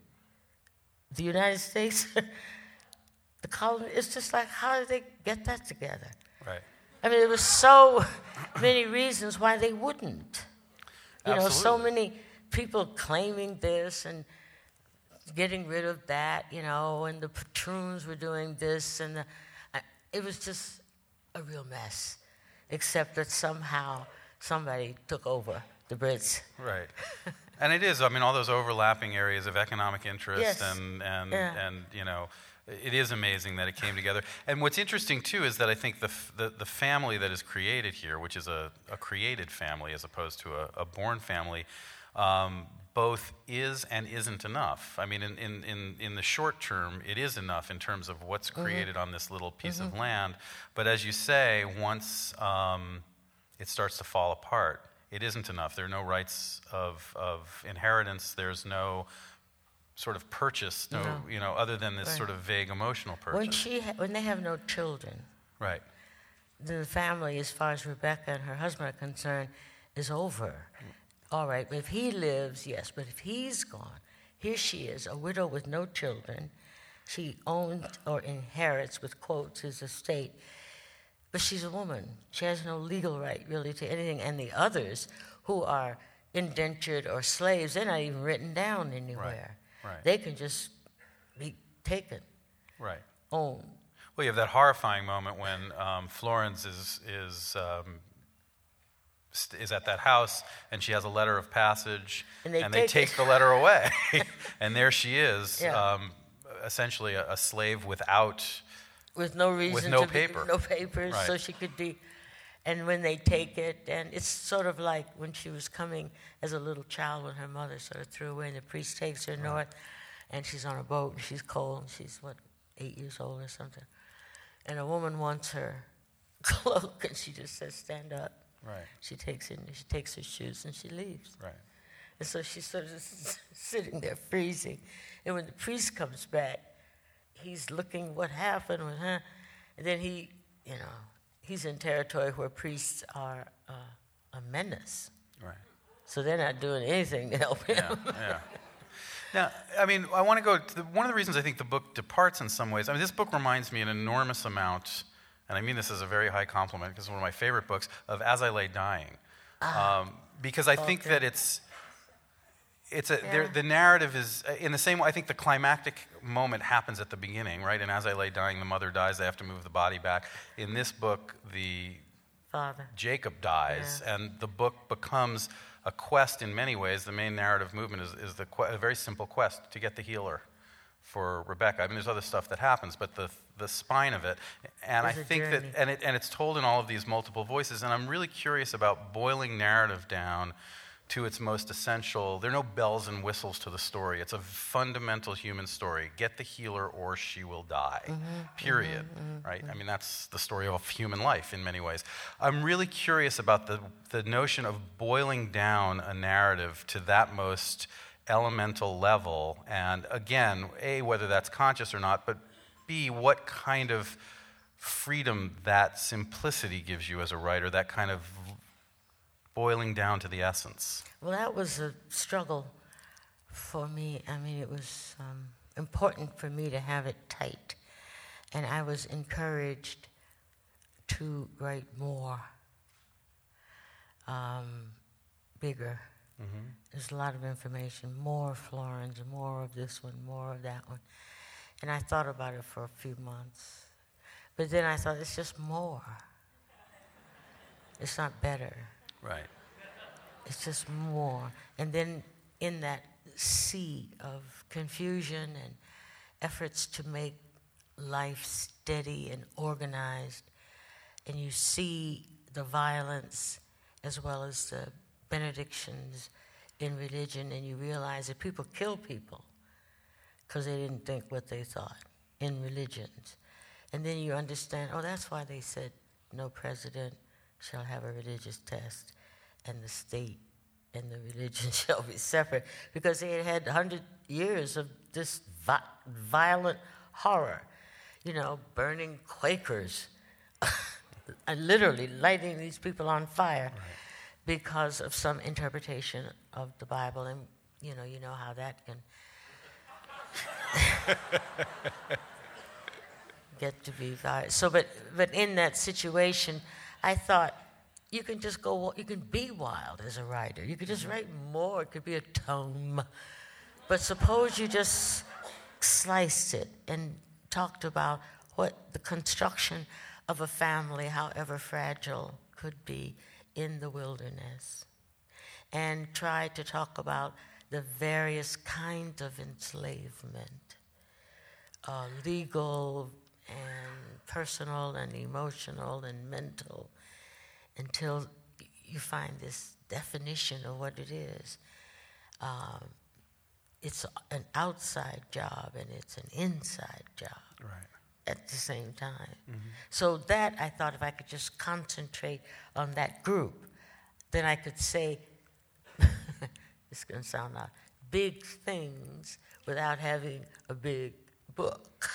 The United States, the colony, it's just like, how did they get that together? Right. I mean, there were so many reasons why they wouldn't. You know, so Absolutely. many people claiming this and getting rid of that, you know, and the patroons were doing this, and the, I, it was just a real mess, except that somehow somebody took over the Brits. Right. And it is, I mean, all those overlapping areas of economic interest Yes. and, and, Yeah. and, you know, it is amazing that it came together. And what's interesting, too, is that I think the, f- the, the family that is created here, which is a, a created family as opposed to a, a born family, um, both is and isn't enough. I mean, in, in, in, in the short term, it is enough in terms of what's created on this little piece of land. But as you say, once um, it starts to fall apart, it isn't enough. There are no rights of, of inheritance. There's no sort of purchase, no, No. you know, other than this Right. sort of vague emotional purchase. When she, ha- when they have no children, Right. then the family, as far as Rebecca and her husband are concerned, is over. All right, but if he lives, yes, but if he's gone, here she is, a widow with no children. She owns or inherits, with quotes, his estate. But she's a woman. She has no legal right, really, to anything. And the others who are indentured or slaves, they're not even written down anywhere. right. They can just be taken, Right. owned. Well, you have that horrifying moment when um, Florence is is um, st- is at that house, and she has a letter of passage, And they they take take it. the letter away, and there she is, Yeah. um, essentially a, a slave without. With no reason no to paper. be, no papers, so Right. she could be. And when they take it, and it's sort of like when she was coming as a little child when her mother sort of threw away, and the priest takes her north, and she's on a boat, and she's cold, and she's, what, eight years old or something. And a woman wants her cloak, and she just says, stand up. Right. She takes it, she takes her shoes, and she leaves. Right. And so she's sort of s- sitting there freezing. And when the priest comes back, he's looking what happened with her. And then he, you know, he's in territory where priests are uh, a menace. Right. So they're not doing anything to help him. Yeah. Yeah. Now, I mean, I want to go to the, one of the reasons I think the book departs in some ways. I mean, this book reminds me an enormous amount, and I mean this as a very high compliment because it's one of my favorite books, of As I Lay Dying. Um, because I think okay. that it's it's a Yeah. there, the narrative is in the same way. I think the climactic moment happens at the beginning, right? And as I lay dying, the mother dies. They have to move the body back. In this book, the Father. Jacob dies, Yeah. and the book becomes a quest in many ways. The main narrative movement is, is the que- a very simple quest to get the healer for Rebecca. I mean, there's other stuff that happens, but the the spine of it, and There's I a think journey. that, and it and it's told in all of these multiple voices. And I'm really curious about boiling narrative down to its most essential. There are no bells and whistles to the story. It's a fundamental human story. Get the healer or she will die, Mm-hmm, period, mm-hmm, right? mm-hmm. I mean, that's the story of human life in many ways. I'm really curious about the, the notion of boiling down a narrative to that most elemental level. And again, A, whether that's conscious or not, but B, what kind of freedom that simplicity gives you as a writer, that kind of boiling down to the essence. Well, that was a struggle for me. I mean, it was um, important for me to have it tight. And I was encouraged to write more, um, bigger. Mm-hmm. There's a lot of information, more Florence, more of this one, more of that one. And I thought about it for a few months. But then I thought, it's just more. It's not better. Right. It's just more. And then in that sea of confusion and efforts to make life steady and organized, and you see the violence as well as the benedictions in religion, and you realize that people kill people because they didn't think what they thought in religions. And then you understand, oh, that's why they said no president shall have a religious test, and the state and the religion shall be separate, because they had had one hundred years of this vi- violent horror, you know, burning Quakers, and literally lighting these people on fire Right. because of some interpretation of the Bible. And, you know, you know how that can get to be violent. So, but, but in that situation, I thought, you can just go, you can be wild as a writer. You could just write more. It could be a tome. But suppose you just sliced it and talked about what the construction of a family, however fragile, could be in the wilderness. And tried to talk about the various kinds of enslavement, uh, legal and personal and emotional and mental, until you find this definition of what it is. Um, it's an outside job and it's an inside job Right. at the same time. Mm-hmm. So that, I thought, if I could just concentrate on that group, then I could say, it's going to sound odd, big things without having a big book.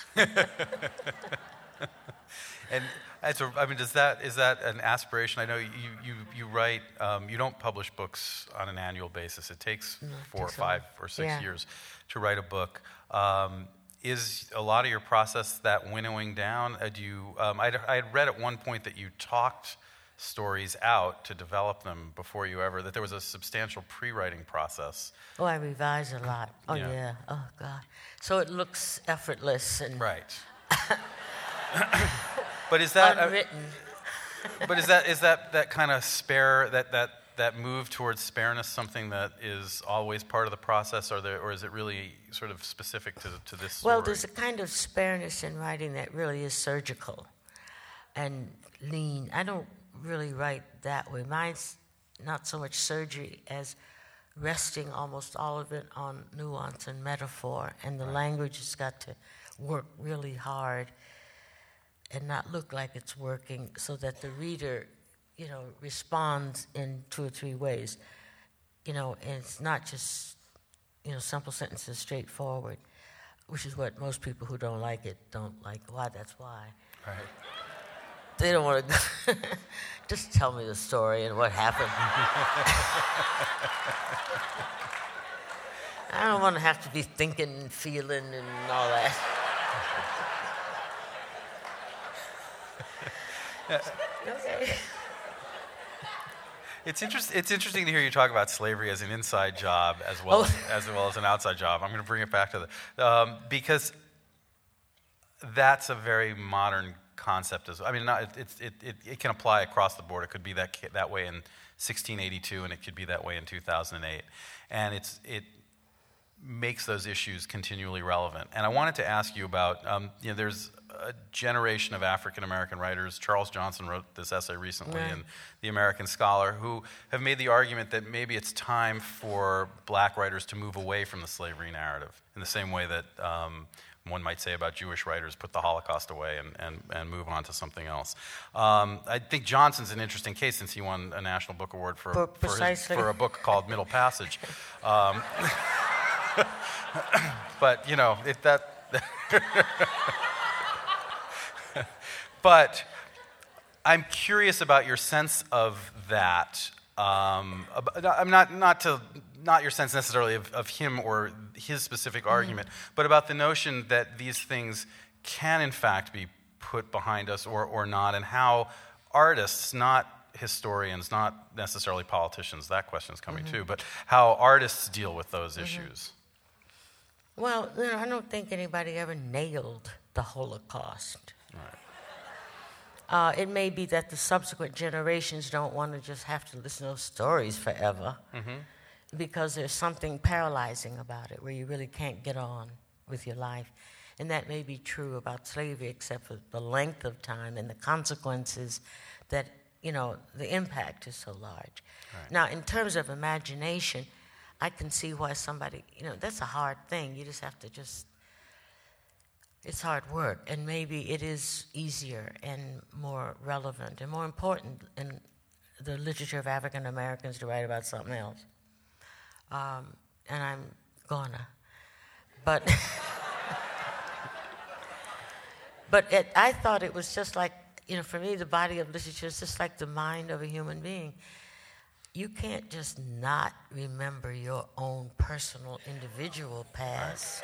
And that's a, I mean, does that is that an aspiration? I know you you you write. Um, you don't publish books on an annual basis. It takes No, it four or takes a five while. or six Yeah. years to write a book. Um, is a lot of your process that winnowing down? Uh, do you? Um, I'd, I had read at one point that you talked stories out to develop them before you ever. That there was a substantial pre-writing process. Oh, I revise a lot. Oh, Yeah. yeah. Oh, God. So it looks effortless and Right. But is that? uh, unwritten. But is that is that that kind of spare that that that move towards spareness something that is always part of the process, or there, or is it really sort of specific to to this story? Well, there's a kind of spareness in writing that really is surgical and lean. I don't really write that way. Mine's not so much surgery as resting almost all of it on nuance and metaphor, and the Right. language has got to work really hard and not look like it's working, so that the reader, you know, responds in two or three ways. You know, and it's not just, you know, simple sentences, straightforward, which is what most people who don't like it don't like. Why? That's why. Right. They don't want to just tell me the story and what happened. I don't want to have to be thinking and feeling and all that. Yeah. Okay. It's, interest, it's interesting to hear you talk about slavery as an inside job as well, Oh. as, as well as an outside job. I'm going to bring it back to the, um, because that's a very modern concept. As I mean, not, it, it, it, it can apply across the board. It could be that, that way in sixteen eighty-two, and it could be that way in two thousand eight. And it's, it makes those issues continually relevant. And I wanted to ask you about, um, you know, there's a generation of African-American writers. Charles Johnson wrote this essay recently Right. in The American Scholar, who have made the argument that maybe it's time for black writers to move away from the slavery narrative in the same way that um, one might say about Jewish writers, put the Holocaust away and, and, and move on to something else. Um, I think Johnson's an interesting case since he won a National Book Award for, For- for, his, precisely. for a book called Middle Passage. Um, but, you know, if that... But I'm curious about your sense of that. Um, ab- I'm not not to not your sense necessarily of, of him or his specific argument, but about the notion that these things can in fact be put behind us or or not, and how artists, not historians, not necessarily politicians, that question is coming too, but how artists deal with those issues. Well, you know, I don't think anybody ever nailed the Holocaust. Right. Uh, it may be that the subsequent generations don't want to just have to listen to those stories forever because there's something paralyzing about it where you really can't get on with your life. And that may be true about slavery, except for the length of time and the consequences that, you know, the impact is so large. Right. Now, in terms of imagination, I can see why somebody, you know, that's a hard thing. You just have to just, it's hard work. And maybe it is easier and more relevant and more important in the literature of African Americans to write about something else. Um, and I'm gonna. But, but it, I thought it was just like, you know, for me, the body of literature is just like the mind of a human being. You can't just not remember your own personal, individual past.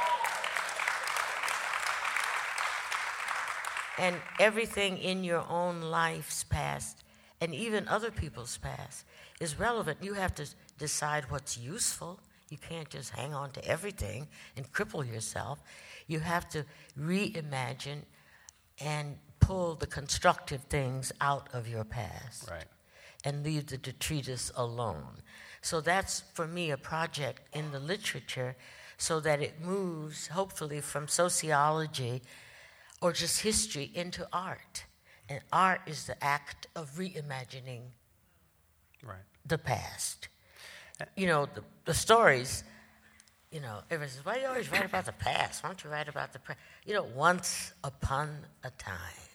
And everything in your own life's past, and even other people's past, is relevant. You have to decide what's useful. You can't just hang on to everything and cripple yourself. You have to reimagine and pull the constructive things out of your past. Right. And leave the detritus alone. So that's, for me, a project in the literature so that it moves, hopefully, from sociology or just history into art. And art is the act of reimagining Right. the past. You know, the, the stories, you know, everyone says, why do you always write about the past? Why don't you write about the present? You know, once upon a time.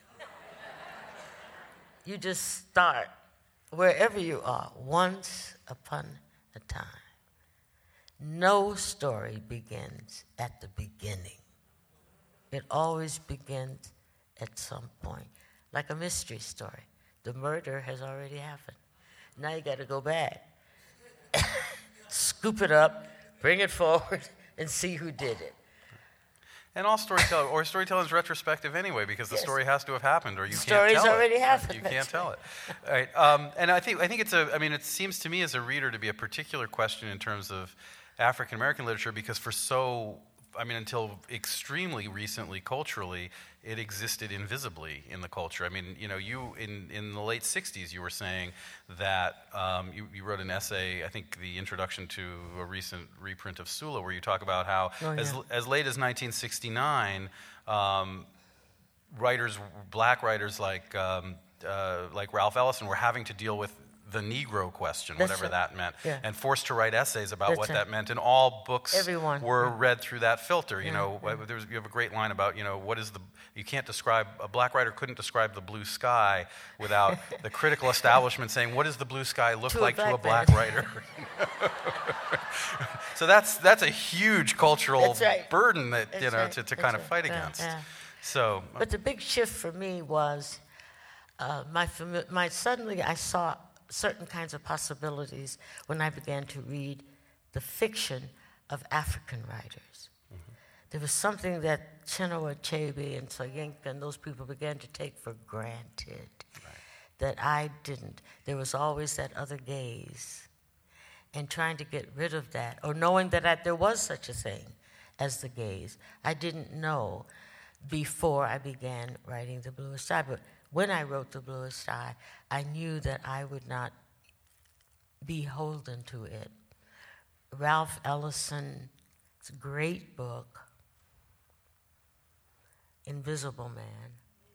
You just start wherever you are, once upon a time. No story begins at the beginning. It always begins at some point, like a mystery story. The murder has already happened. Now you got to go back, scoop it up, bring it forward, and see who did it. And all storytelling, or storytelling is retrospective anyway, because the Yes. story has to have happened, or you Story's can't tell already it. happened, You that's can't tell it. All right. Um, and I think I think it's a. I mean, it seems to me as a reader to be a particular question in terms of African American literature, because for so, I mean, until extremely recently, culturally, it existed invisibly in the culture. I mean, you know, you in, in the late sixties, you were saying that um, you, you wrote an essay, I think the introduction to a recent reprint of Sula, where you talk about how Oh, yeah. as, as late as nineteen sixty-nine, um, writers, black writers like, um, uh, like Ralph Ellison were having to deal with the Negro question, That's whatever right. that meant, Yeah. and forced to write essays about That's what right. that meant. And all books Everyone. were read through that filter. You Yeah, know, there's, you have a great line about, you know, what is the, you can't describe, a black writer couldn't describe the blue sky without the critical establishment saying, what does the blue sky look To a like to a black black writer? So that's that's a huge cultural That's right. burden that, you That's know, right. to, to That's kind of right. fight Yeah, against. yeah. So, But the big shift for me was uh, my, fami- my suddenly I saw certain kinds of possibilities when I began to read the fiction of African writers. Mm-hmm. There was something that Chinua Achebe and Soyinka and those people began to take for granted. Right. that I didn't. There was always that other gaze. And trying to get rid of that, or knowing that I, there was such a thing as the gaze, I didn't know before I began writing The Bluest Eye. But when I wrote The Bluest Eye, I knew that I would not be beholden to it. Ralph Ellison, it's a great book, Invisible Man,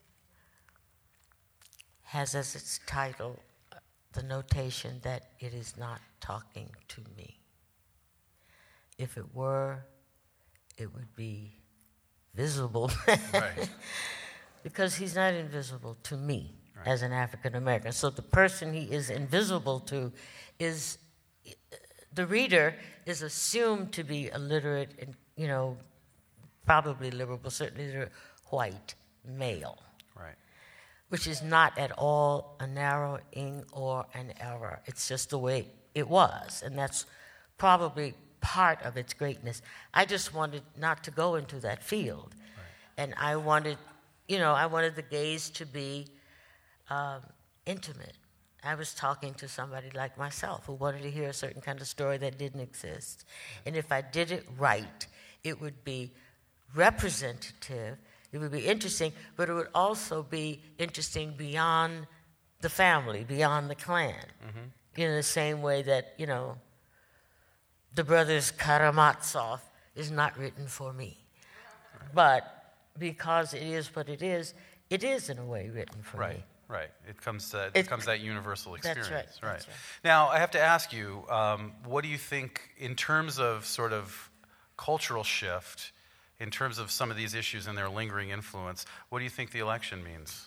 has as its title the notation that it is not talking to me. If it were, it would be visible. Right. Because he's not invisible to me right. as an African American. So the person he is invisible to is, the reader is assumed to be a literate and, you know, probably liberal, but certainly literate, white male. Right. Which is not at all a narrowing or an error. It's just the way it was, and that's probably part of its greatness. I just wanted not to go into that field, right. and I wanted, you know, I wanted the gaze to be um, intimate. I was talking to somebody like myself who wanted to hear a certain kind of story that didn't exist, and if I did it right, it would be representative. It would be interesting, but it would also be interesting beyond the family, beyond the clan. Mm-hmm. In the same way that, you know, the Brothers Karamazov is not written for me. Right. But because it is what it is, it is in a way written for right, me. Right, right. It comes that it, it comes that universal experience. That's right. right. That's right. Now, I have to ask you, um, what do you think in terms of sort of cultural shift, in terms of some of these issues and their lingering influence, what do you think the election means?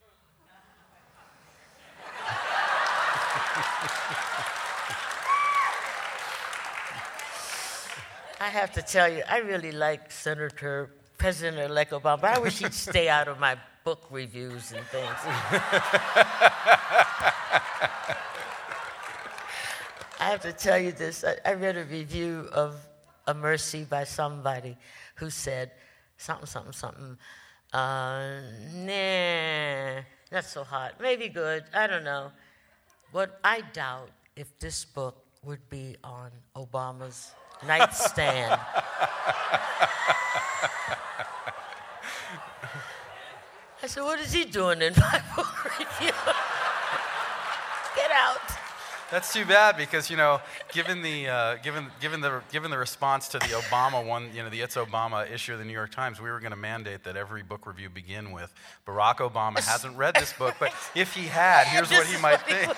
I have to tell you, I really like Senator, President-elect Obama. I wish he'd stay out of my book reviews and things. I have to tell you this. I, I read a review of A Mercy by somebody who said something, something, something, uh, nah, not so hot. Maybe good, I don't know. But I doubt if this book would be on Obama's nightstand. I said, what is he doing in my book review? Get out. That's too bad because, you know, given the uh, given given the given the response to the Obama one, you know, the It's Obama issue of the New York Times, we were going to mandate that every book review begin with Barack Obama hasn't read this book, but if he had, here's what he might think.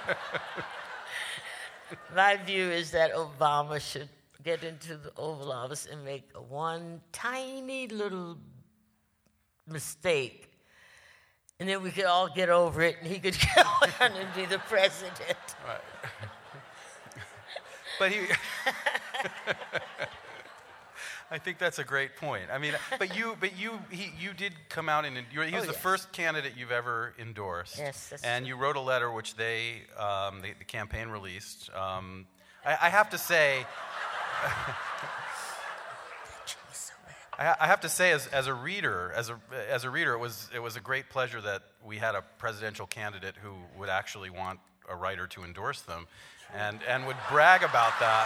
My view is that Obama should get into the Oval Office and make one tiny little mistake, and then we could all get over it, and he could go on and be the president. Right. But he, I think that's a great point. I mean, but you, but you, he, you did come out and you, he was oh, the yes. first candidate you've ever endorsed. Yes, that's and true. you wrote a letter which they, um, the, the campaign released. Um, I, I have to say. I have to say, as, as a reader, as a as a reader, it was it was a great pleasure that we had a presidential candidate who would actually want a writer to endorse them, and and would brag about that.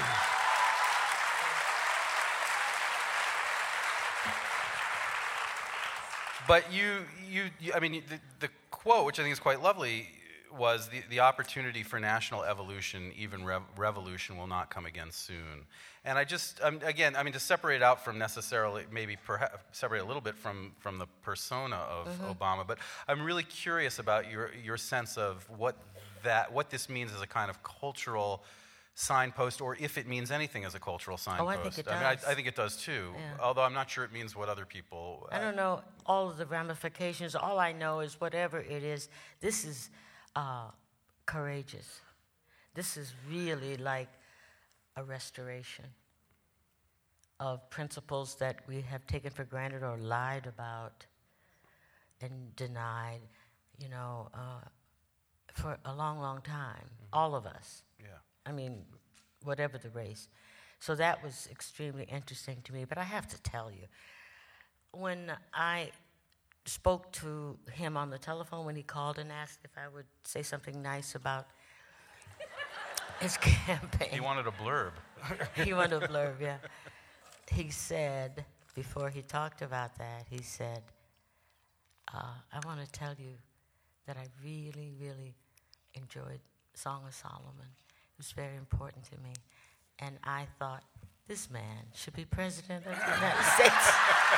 But you you, you I mean, the, the quote, which I think is quite lovely, was the, the opportunity for national evolution, even rev- revolution, will not come again soon. And I just, um, again, I mean, to separate out from necessarily, maybe perhaps separate a little bit from, from the persona of mm-hmm. Obama, but I'm really curious about your, your sense of what that, what this means as a kind of cultural signpost, or if it means anything as a cultural signpost. Oh, I think it does. I mean, I, I think it does too, yeah. although I'm not sure it means what other people... I don't know all of the ramifications. All I know is whatever it is, this is uh, courageous. This is really like a restoration of principles that we have taken for granted or lied about and denied, you know, uh, for a long, long time. Mm-hmm. All of us. Yeah. I mean, whatever the race. So that was extremely interesting to me. But I have to tell you, when I spoke to him on the telephone when he called and asked if I would say something nice about his campaign. He wanted a blurb. He wanted a blurb, yeah. He said, before he talked about that, he said, uh, I want to tell you that I really, really enjoyed Song of Solomon. It was very important to me. And I thought, this man should be president of the United States.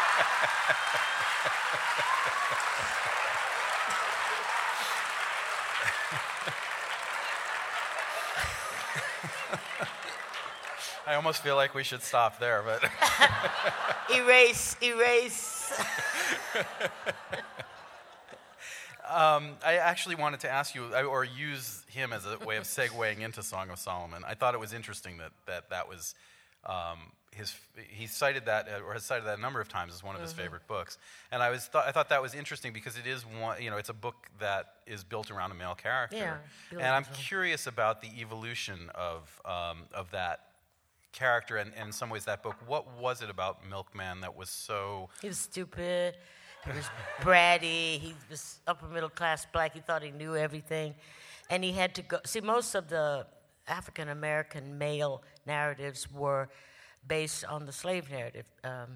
I almost feel like we should stop there, but erase, erase. um, I actually wanted to ask you, or use him as a way of segueing into Song of Solomon. I thought it was interesting that that, that was um, his. He cited that, or has cited that a number of times as one of his mm-hmm. favorite books. And I was th- I thought that was interesting because it is one. You know, it's a book that is built around a male character. Yeah, and I'm curious about the evolution of um, of that character, and, and in some ways that book. What was it about Milkman that was so... He was stupid, he was bratty, he was upper middle class black, he thought he knew everything, and he had to go... See, most of the African American male narratives were based on the slave narrative, um,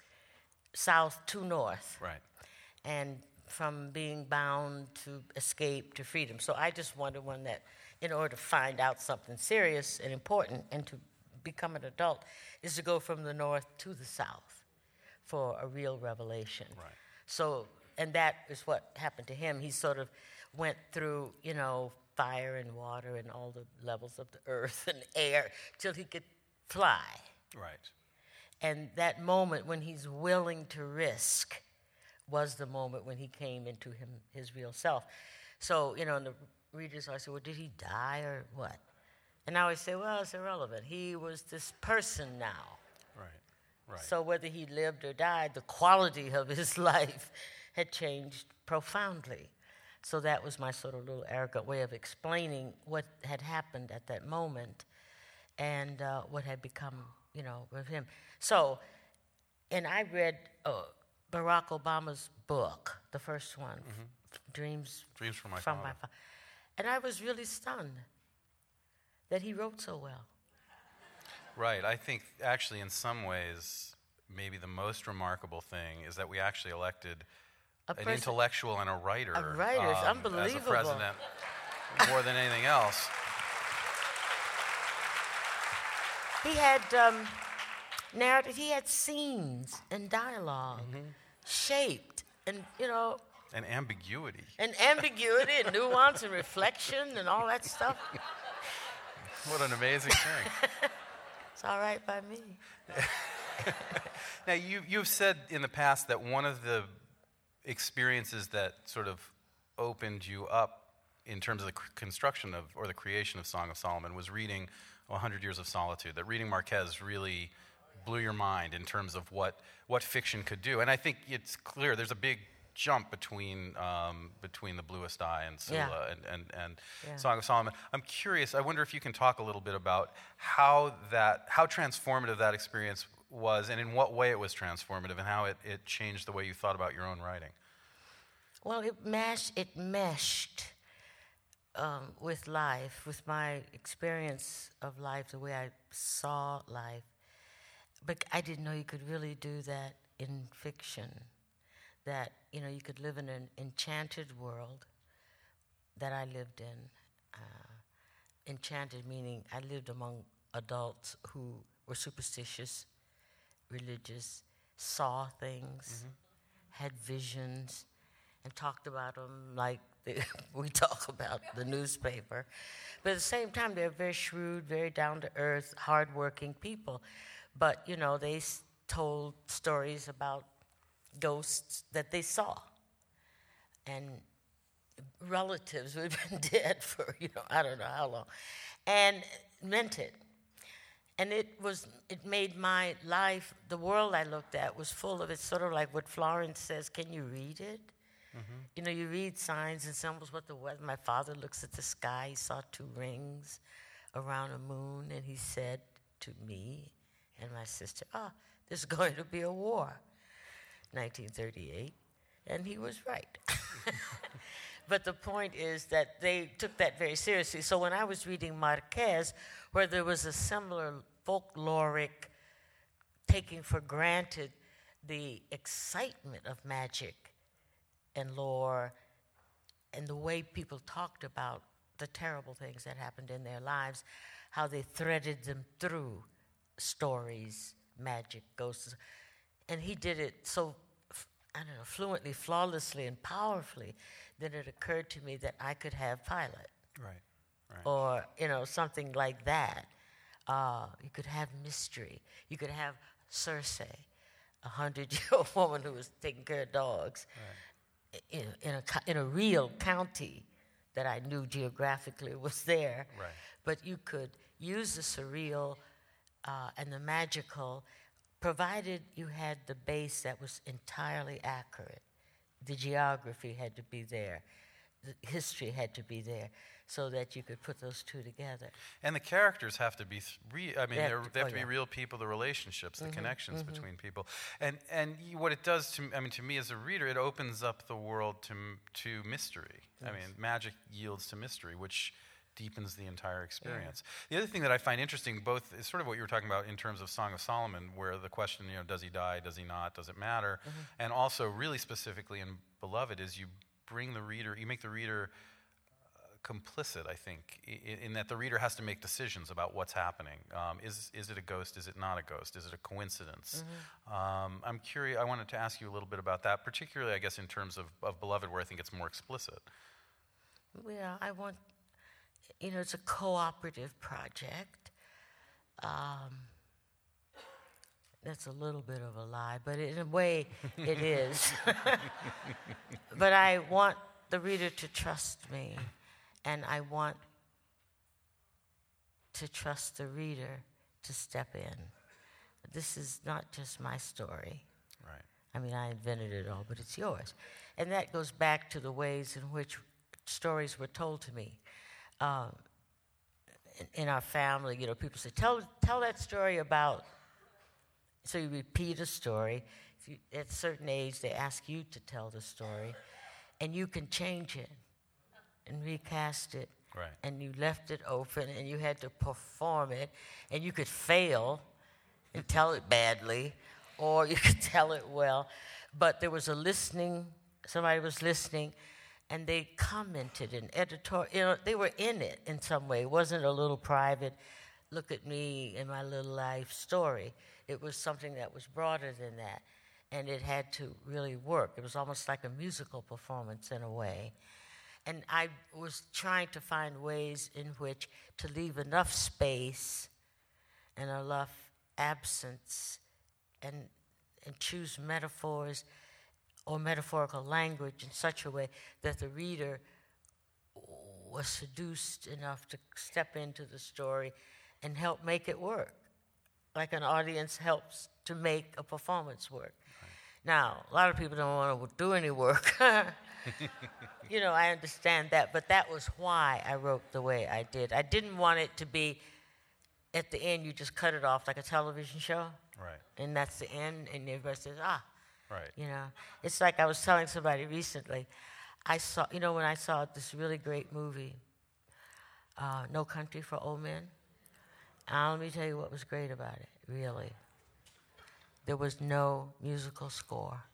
south to north. Right. And from being bound to escape to freedom. So I just wanted one that, in order to find out something serious and important and to become an adult, is to go from the north to the south for a real revelation. Right. So, and that is what happened to him. He sort of went through, you know, fire and water and all the levels of the earth and air till he could fly. Right. And that moment when he's willing to risk was the moment when he came into him, his real self. So, you know, and the readers always say, well, did he die or what? And I always say, well, it's irrelevant. He was this person now. Right, right. So whether he lived or died, the quality of his life had changed profoundly. So that was my sort of little arrogant way of explaining what had happened at that moment and uh, what had become, you know, with him. So, and I read uh, Barack Obama's book, the first one, mm-hmm. Dreams, Dreams from My from Father. My Fa- and I was really stunned that he wrote so well. Right. I think actually in some ways maybe the most remarkable thing is that we actually elected A an person, intellectual and a writer, a writer, it's um, unbelievable. as a president more than anything else. He had um, narrative, he had scenes and dialogue mm-hmm. shaped and, you know. And ambiguity. And ambiguity and nuance and reflection and all that stuff. What an amazing thing. It's all right by me. Now, you, you've said in the past that one of the experiences that sort of opened you up in terms of the c- construction of, or the creation of Song of Solomon was reading one hundred Years of Solitude, that reading Marquez really blew your mind in terms of what, what fiction could do. And I think it's clear there's a big jump between um, between The Bluest Eye and Sula yeah. and, and, and yeah. Song of Solomon. I'm curious, I wonder if you can talk a little bit about how that, how transformative that experience was and in what way it was transformative and how it, it changed the way you thought about your own writing. Well, it meshed, it meshed um, with life, with my experience of life, the way I saw life. But I didn't know you could really do that in fiction. That, you know, you could live in an enchanted world that I lived in. Uh, enchanted meaning I lived among adults who were superstitious, religious, saw things, mm-hmm. had visions, and talked about them like they, we talk about the newspaper. But at the same time, they're very shrewd, very down-to-earth, hardworking people. But, you know, they s- told stories about ghosts that they saw, and relatives who had been dead for, you know, I don't know how long, and meant it. And it was, it made my life, the world I looked at was full of it, sort of like what Florence says, can you read it? Mm-hmm. You know, you read signs and symbols, what the weather, my father looks at the sky, he saw two rings around a moon, and he said to me and my sister, ah, oh, there's going to be a war. nineteen thirty-eight. And he was right. But the point is that they took that very seriously. So when I was reading Marquez, where there was a similar folkloric taking for granted the excitement of magic and lore and the way people talked about the terrible things that happened in their lives, how they threaded them through stories, magic, ghosts. And he did it so, I don't know, fluently, flawlessly, and powerfully that it occurred to me that I could have Pilate. Right, right. Or, you know, something like that. Uh, you could have mystery. You could have Circe, a hundred-year-old woman who was taking care of dogs, right. in, in, a, in a real county that I knew geographically was there. Right. But you could use the surreal uh, and the magical, provided you had the base that was entirely accurate. The geography had to be there. The history had to be there so that you could put those two together. And the characters have to be, th- re- I mean, They they have to- they have oh, to be yeah. real people, the relationships, the Mhm, connections mhm. between people. And and you- what it does to, m- I mean, to me as a reader, it opens up the world to m- to mystery. I Yes. mean, magic yields to mystery, which deepens the entire experience. The other thing that I find interesting, both is sort of what you were talking about in terms of Song of Solomon, where the question, you know, does he die, does he not, does it matter? Mhm. And also, really specifically in Beloved, is you bring the reader, you make the reader complicit, I think, in, in that the reader has to make decisions about what's happening. Um, is is it a ghost? Is it not a ghost? Is it a coincidence? Mm-hmm. Um, I'm curious. I wanted to ask you a little bit about that, particularly, I guess, in terms of, of Beloved, where I think it's more explicit. Well, I want, you know, it's a cooperative project. Um, that's a little bit of a lie, but in a way it is. But I want the reader to trust me, and I want to trust the reader to step in. This is not just my story. Right. I mean, I invented it all, but it's yours. And that goes back to the ways in which stories were told to me. Um, in, in our family, you know, people say, tell, tell that story about, so you repeat a story. If you, at a certain age, they ask you to tell the story, and you can change it and recast it. Right. And you left it open, and you had to perform it, and you could fail and tell it badly, or you could tell it well. But there was a listening, somebody was listening, and they commented in editorial, you know, they were in it in some way. It wasn't a little private, look at me and my little life story. It was something that was broader than that, and it had to really work. It was almost like a musical performance in a way. And I was trying to find ways in which to leave enough space and enough absence and, and choose metaphors or metaphorical language in such a way that the reader was seduced enough to step into the story and help make it work, like an audience helps to make a performance work. Right. Now, a lot of people don't want to do any work. You know, I understand that, but that was why I wrote the way I did. I didn't want it to be, at the end, you just cut it off like a television show. Right. And that's the end, and everybody says, ah. Right. You know, it's like I was telling somebody recently, I saw, you know, when I saw this really great movie, uh, No Country for Old Men, uh, let me tell you what was great about it, really. There was no musical score.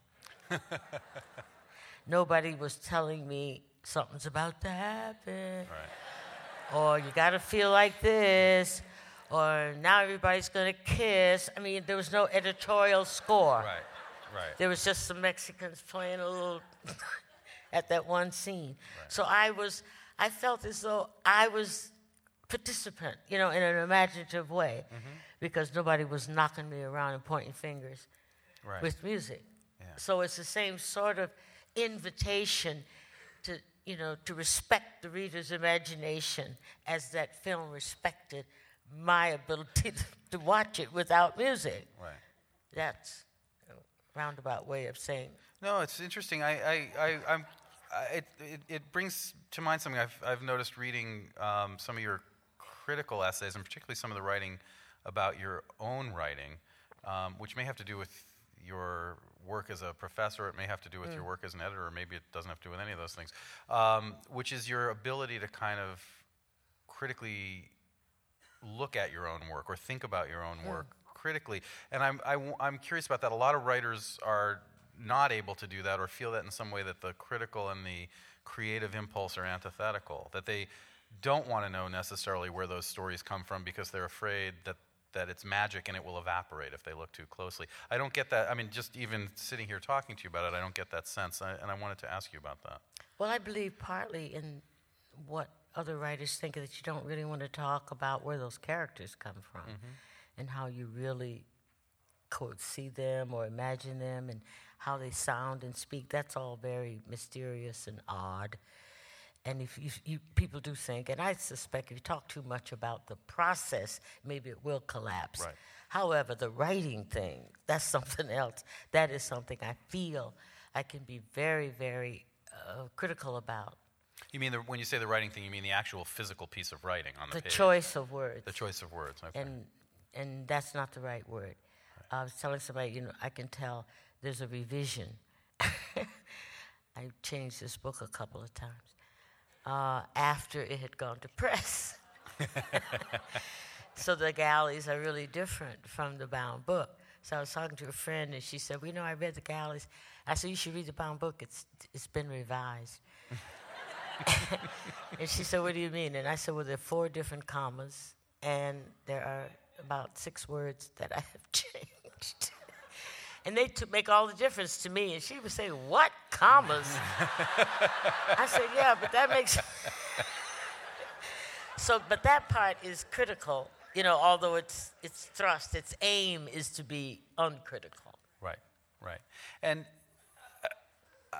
Nobody was telling me something's about to happen. Right. Or you got to feel like this. Or now everybody's going to kiss. I mean, there was no editorial score. Right, right. There was just some Mexicans playing a little at that one scene. Right. So I was, I felt as though I was participant, you know, in an imaginative way, mm-hmm. because nobody was knocking me around and pointing fingers Right. with music. Yeah. So it's the same sort of invitation to, you know, to respect the reader's imagination as that film respected my ability to, to watch it without music. Right. That's a roundabout way of saying. No, it's interesting. I, I, I, I'm, I, it, it, it brings to mind something I've, I've noticed reading um, some of your critical essays, and particularly some of the writing about your own writing, um, which may have to do with your work as a professor, it may have to do with mm. your work as an editor, or maybe it doesn't have to do with any of those things, um, which is your ability to kind of critically look at your own work or think about your own mm. work critically. And I'm, I, I'm curious about that. A lot of writers are not able to do that or feel that in some way that the critical and the creative impulse are antithetical, that they don't want to know necessarily where those stories come from because they're afraid that that it's magic and it will evaporate if they look too closely. I don't get that. I mean, just even sitting here talking to you about it, I don't get that sense, I, and I wanted to ask you about that. Well, I believe partly in what other writers think, that you don't really want to talk about where those characters come from mm-hmm. and how you really could see them or imagine them and how they sound and speak. That's all very mysterious and odd. And if you, you, people do think, and I suspect if you talk too much about the process, maybe it will collapse. Right. However, the writing thing, that's something else. That is something I feel I can be very, very uh, critical about. You mean the, when you say the writing thing, you mean the actual physical piece of writing on the, the page? The choice of words. The choice of words, okay. And, and that's not the right word. Right. I was telling somebody, you know, I can tell there's a revision. I changed this book a couple of times. Uh, after it had gone to press. So the galleys are really different from the bound book. So I was talking to a friend, and she said, well, you know, I read the galleys. I said, you should read the bound book. It's It's been revised. And she said, what do you mean? And I said, well, there are four different commas, and there are about six words that I have changed. And they t- make all the difference to me. And she would say, what commas? I said, yeah, but that makes... So, but that part is critical, you know, although it's it's thrust, its aim is to be uncritical. Right, right. And uh,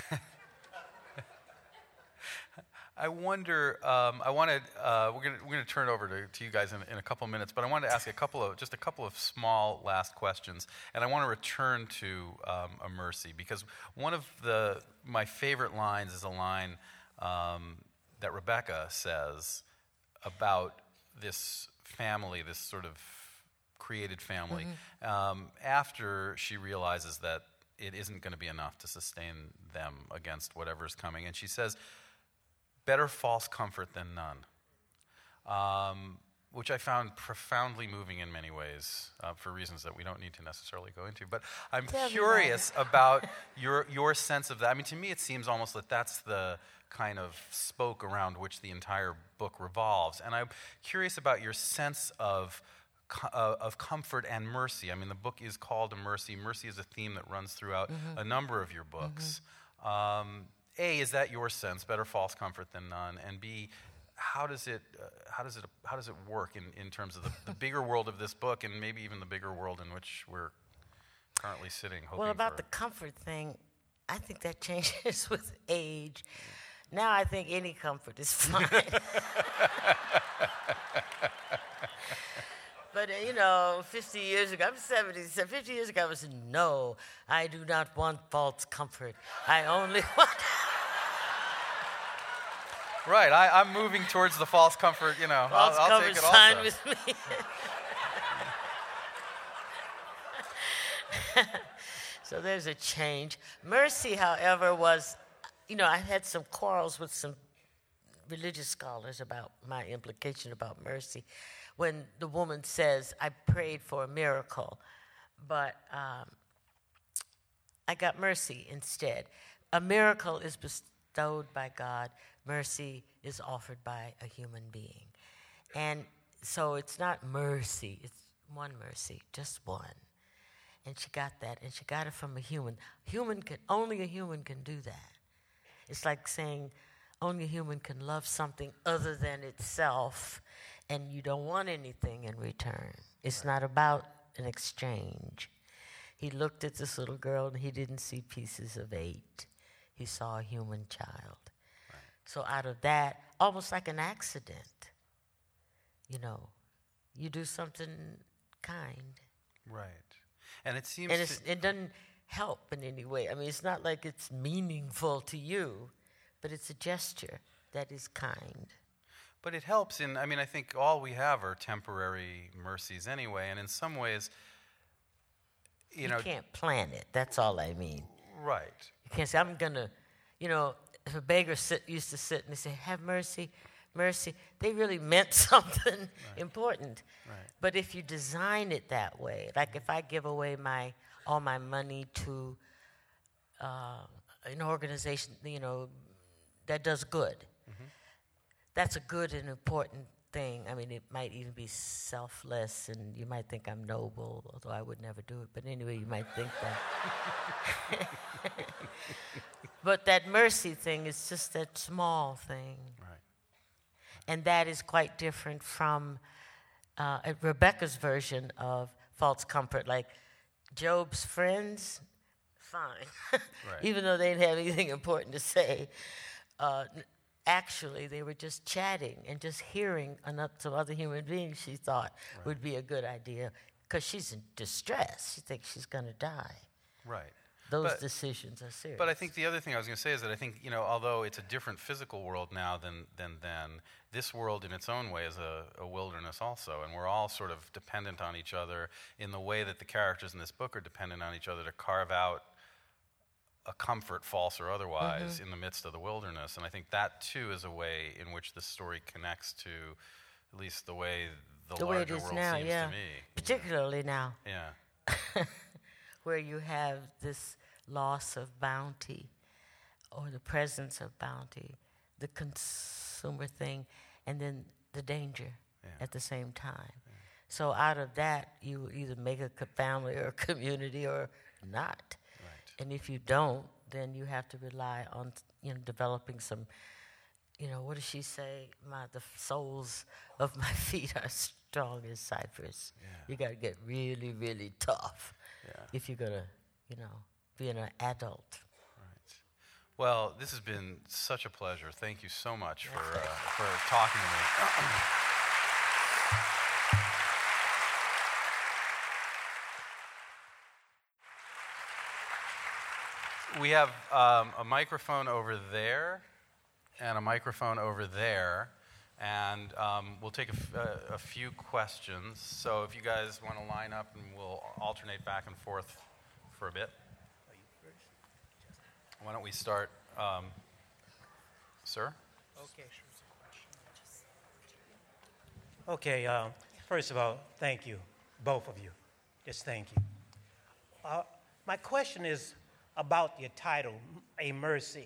I wonder, um, I wanted, uh, we're going we're gonna turn it over to, to you guys in, in a couple minutes, but I wanted to ask a couple of, just a couple of small last questions, and I want to return to um, A Mercy, because one of the, my favorite lines is a line um, that Rebecca says about this family, this sort of created family, mm-hmm. um, after she realizes that it isn't going to be enough to sustain them against whatever's coming, and she says, better false comfort than none, um, which I found profoundly moving in many ways uh, for reasons that we don't need to necessarily go into. But I'm Tell curious about your your sense of that. I mean, to me, it seems almost that that's the kind of spoke around which the entire book revolves. And I'm curious about your sense of uh, of comfort and mercy. I mean, the book is called A Mercy. Mercy is a theme that runs throughout mm-hmm. a number of your books. Mm-hmm. Um, A, is that your sense, better false comfort than none? And B, how does it uh, how does it how does it work in, in terms of the, the bigger world of this book, and maybe even the bigger world in which we're currently sitting? Hoping well, about for the comfort thing, I think that changes with age. Now I think any comfort is fine. But, uh, you know, fifty years ago, I'm seventy, so fifty years ago I was, no, I do not want false comfort. I only want... Right, I, I'm moving towards the false comfort, you know, false I'll, I'll take it also. False comfort's fine with me. So there's a change. Mercy, however, was, you know, I had some quarrels with some religious scholars about my implication about mercy. When the woman says, I prayed for a miracle, but um, I got mercy instead. A miracle is bestowed by God. Mercy is offered by a human being. And so it's not mercy, it's one mercy, just one. And she got that, and she got it from a human. Human can, only a human can do that. It's like saying only a human can love something other than itself, and you don't want anything in return. It's not about an exchange. He looked at this little girl, and he didn't see pieces of eight. He saw a human child. Right. So out of that, almost like an accident, you know, you do something kind. Right. And it seems and it's, to it doesn't help in any way. I mean, it's not like it's meaningful to you, but it's a gesture that is kind. But it helps in, I mean, I think all we have are temporary mercies anyway, and in some ways, you know, you can't plan it. That's all I mean. right. You can't say, I'm going to, you know, if a beggar sit, used to sit and they say, have mercy, mercy, they really meant something right. important. Right. But if you design it that way, like if I give away my all my money to uh, an organization, you know, that does good, mm-hmm. that's a good and important thing. I mean, it might even be selfless, and you might think I'm noble, although I would never do it. But anyway, you might think that. But that mercy thing is just that small thing. Right. And that is quite different from uh, Rebecca's version of false comfort. Like Job's friends, fine. Right. Even though they didn't have anything important to say. Uh, Actually, they were just chatting and just hearing another, some other human beings she thought right. would be a good idea because she's in distress. She thinks she's going to die. Right. Those but, decisions are serious. But I think the other thing I was going to say is that I think, you know, although it's a different physical world now than than then, this world in its own way is a, a wilderness also, and we're all sort of dependent on each other in the way that the characters in this book are dependent on each other to carve out a comfort, false or otherwise, mm-hmm. in the midst of the wilderness. And I think that, too, is a way in which the story connects to at least the way the, the larger way it is world now, seems yeah. to me. Particularly now. Yeah. Where you have this loss of bounty or the presence of bounty, the consumer thing, and then the danger yeah. at the same time. Yeah. So out of that, you either make a family or a community or not. And if you don't, then you have to rely on, you know, developing some, you know, what does she say? My the soles of my feet are strong as cypress. Yeah. You got to get really, really tough yeah. if you're gonna, you know, be an adult. Right. Well, this has been such a pleasure. Thank you so much for uh, for talking to me. We have um, a microphone over there and a microphone over there, and um, we'll take a, f- a, a few questions. So if you guys want to line up, and we'll alternate back and forth for a bit. Why don't we start, um, sir? Okay, sure. Okay, uh, first of all, thank you, both of you. Just thank you. Uh, my question is about your title, A Mercy.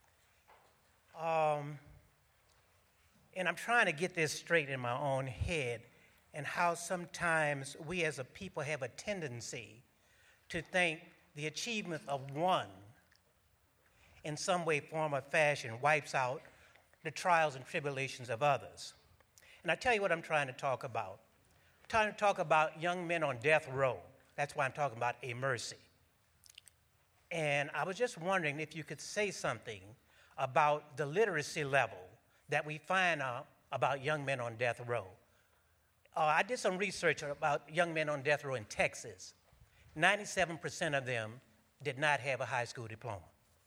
Um, and I'm trying to get this straight in my own head, and how sometimes we as a people have a tendency to think the achievement of one in some way, form, or fashion wipes out the trials and tribulations of others. And I tell you what I'm trying to talk about. I'm trying to talk about young men on death row. That's why I'm talking about A Mercy. And I was just wondering if you could say something about the literacy level that we find out about young men on death row. Uh, I did some research about young men on death row in Texas. ninety-seven percent of them did not have a high school diploma.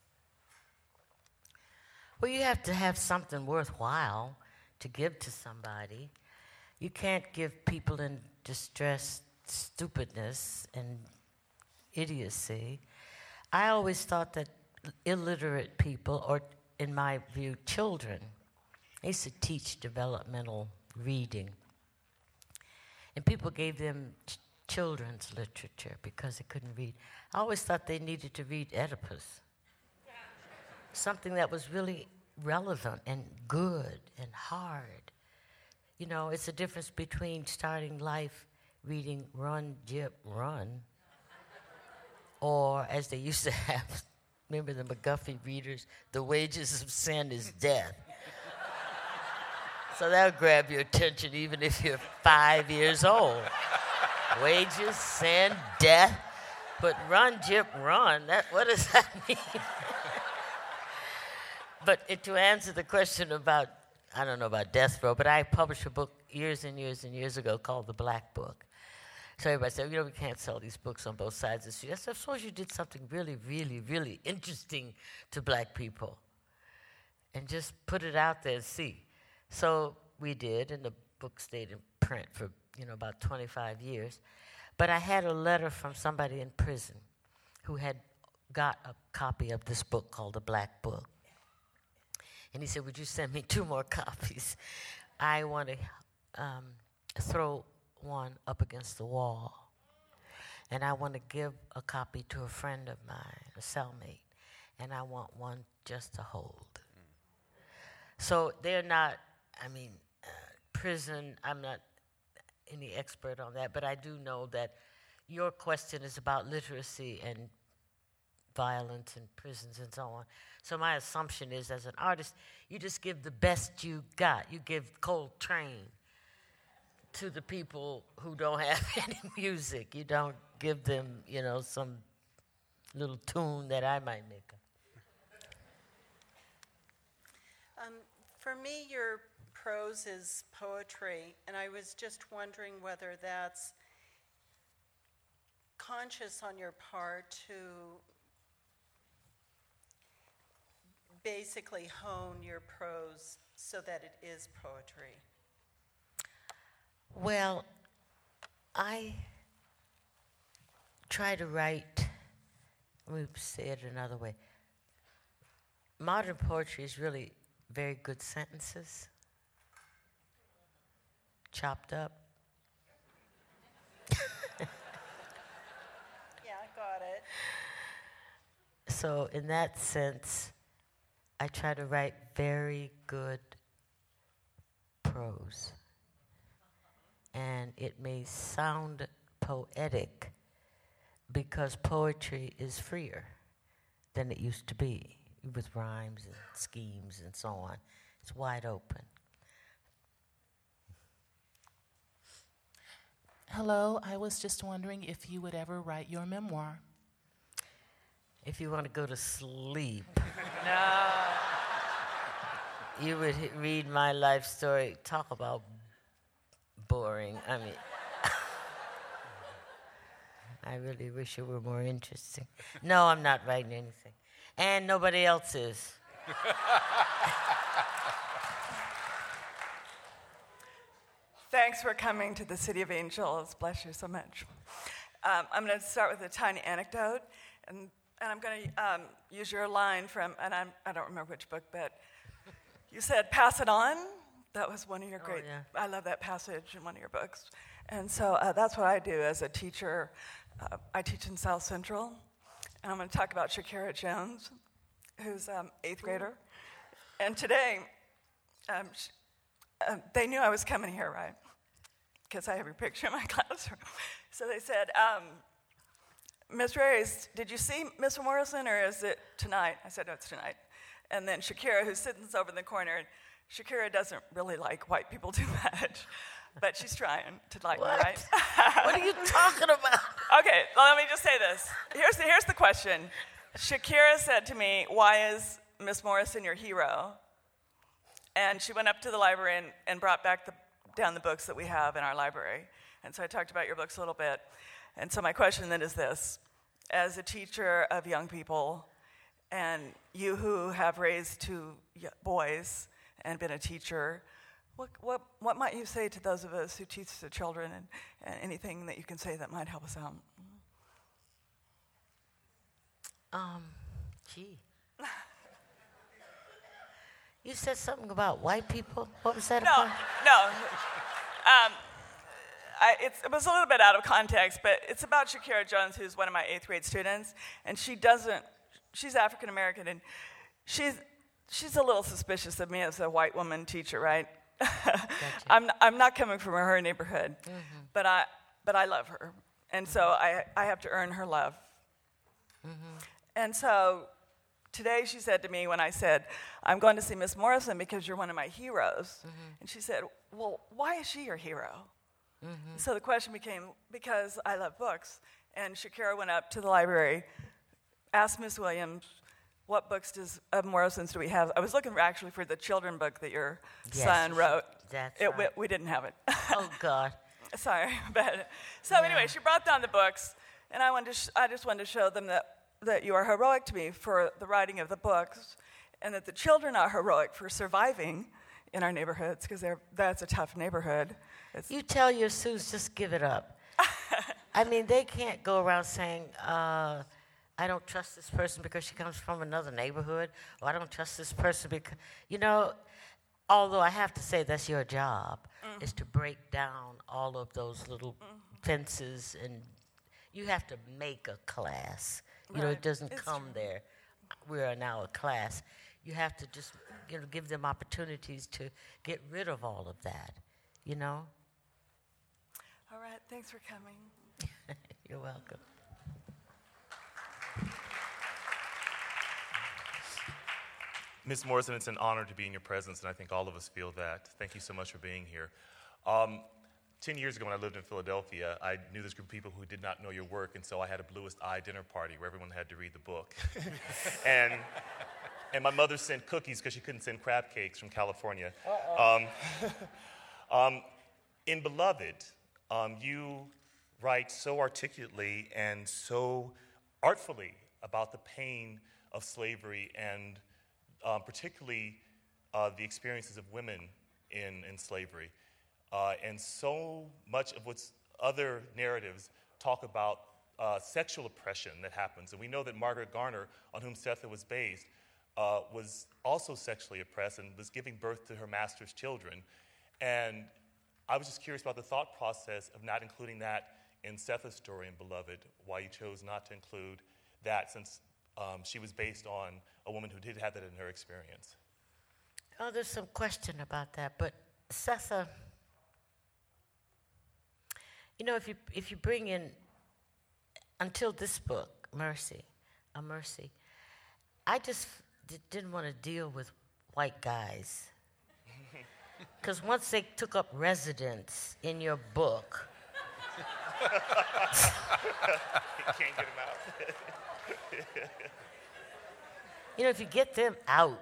Well, you have to have something worthwhile to give to somebody. You can't give people in distress stupidness and idiocy. I always thought that illiterate people, or in my view, children, I used to teach developmental reading. And people gave them ch- children's literature because they couldn't read. I always thought they needed to read Oedipus. Something that was really relevant and good and hard. You know, it's the difference between starting life reading Run, Gyp, Run, or as they used to have, remember the McGuffey readers, The Wages of Sin is Death. So that'll grab your attention even if you're five years old. Wages, sin, death. But Run, Gyp, Run, that, what does that mean? But it, to answer the question about, I don't know about death row, but I published a book years and years and years ago called The Black Book. So everybody said, you know, we can't sell these books on both sides of the street. I said, suppose you did something really, really, really interesting to black people and just put it out there and see. So we did, and the book stayed in print for, you know, about twenty-five years. But I had a letter from somebody in prison who had got a copy of this book called The Black Book. And he said, would you send me two more copies? I want to um, throw one up against the wall. And I want to give a copy to a friend of mine, a cellmate. And I want one just to hold. Mm. So they're not, I mean, uh, prison, I'm not any expert on that, but I do know that your question is about literacy and violence in prisons and so on. So my assumption is, as an artist, you just give the best you got. You give Coltrane to the people who don't have any music. You don't give them, you know, some little tune that I might make up. Um, for me, your prose is poetry, and I was just wondering whether that's conscious on your part to basically hone your prose so that it is poetry. Well, I try to write, let me say it another way. Modern poetry is really very good sentences, chopped up. Yeah, I got it. So in that sense, I try to write very good prose. And it may sound poetic because poetry is freer than it used to be, with rhymes and schemes and so on. It's wide open. Hello, I was just wondering if you would ever write your memoir. If you want to go to sleep, No. you would h- read my life story. Talk about boring. I mean, I really wish it were more interesting. No, I'm not writing anything. And nobody else is. Thanks for coming to the City of Angels. Bless you so much. Um, I'm going to start with a tiny anecdote, and, and I'm going to um, use your line from, and I'm, I don't remember which book, but you said, pass it on. That was one of your great, oh, yeah. I love that passage in one of your books. And so uh, that's what I do as a teacher. Uh, I teach in South Central, and I'm going to talk about Shakira Jones, who's um, eighth grader. And today, um, she, uh, they knew I was coming here, right? Because I have your picture in my classroom. So they said, um, Miss Reyes, did you see Miss Morrison, or is it tonight? I said, no, it's tonight. And then Shakira, who's sitting over in the corner, Shakira doesn't really like white people too much, but she's trying to like What? me, right? What are you talking about? Okay, well, let me just say this. Here's the, here's the question. Shakira said to me, why is Miss Morrison your hero? And she went up to the library and, and brought back the, down the books that we have in our library. And so I talked about your books a little bit. And so my question then is this. As a teacher of young people, and you who have raised two boys and been a teacher, what, what, what might you say to those of us who teach the children, and, and anything that you can say that might help us out? Um, gee. You said something about white people? What was that No, about? no. Um, I, it's, it was a little bit out of context, but it's about Shakira Jones, who's one of my eighth grade students, and she doesn't, she's African American, and she's, she's a little suspicious of me as a white woman teacher, right? Gotcha. I'm, I'm not coming from her neighborhood, Mm-hmm. but, I, but I love her, and so I, I have to earn her love. Mm-hmm. And so today she said to me when I said, I'm going to see Miss Morrison because you're one of my heroes. Mm-hmm. And she said, well, why is she your hero? Mm-hmm. So the question became, because I love books. And Shakira went up to the library, asked Miss Williams, what books does of Morrison's do we have? I was looking for, actually for the children book that your Yes, son wrote. that's it, right. we, we didn't have it. Oh, God. Sorry, but so Yeah. anyway, she brought down the books, and I wanted to sh- I just wanted to show them that, that you are heroic to me for the writing of the books, and that the children are heroic for surviving in our neighborhoods, because that's a tough neighborhood. It's, You tell your Suze, just give it up. I mean, they can't go around saying, uh, I don't trust this person because she comes from another neighborhood, or I don't trust this person because, you know, although I have to say that's your job, mm-hmm. is to break down all of those little mm-hmm. fences, and you have to make a class. You right. know, it doesn't it's come true. There. We are now a class. You have to just, you know, give them opportunities to get rid of all of that, you know? All right, thanks for coming. You're welcome. Miz Morrison, it's an honor to be in your presence, and I think all of us feel that. Thank you so much for being here. Um, ten years ago when I lived in Philadelphia, I knew this group of people who did not know your work, and so I had a Bluest Eye dinner party where everyone had to read the book. and and my mother sent cookies because she couldn't send crab cakes from California. Um, um, in Beloved, um, you write so articulately and so artfully about the pain of slavery and um, particularly uh, the experiences of women in, in slavery. Uh, and so much of what's other narratives talk about uh, sexual oppression that happens. And we know that Margaret Garner, on whom Sethe was based, uh, was also sexually oppressed and was giving birth to her master's children. And I was just curious about the thought process of not including that in Sethe's story in Beloved, why you chose not to include that, since um, she was based on a woman who did have that in her experience. Oh, there's some question about that, but Sethe, you know, if you if you bring in, until this book, Mercy, A Mercy, I just d- didn't want to deal with white guys. Because once they took up residence in your book, you can't get them out. You know, if you get them out,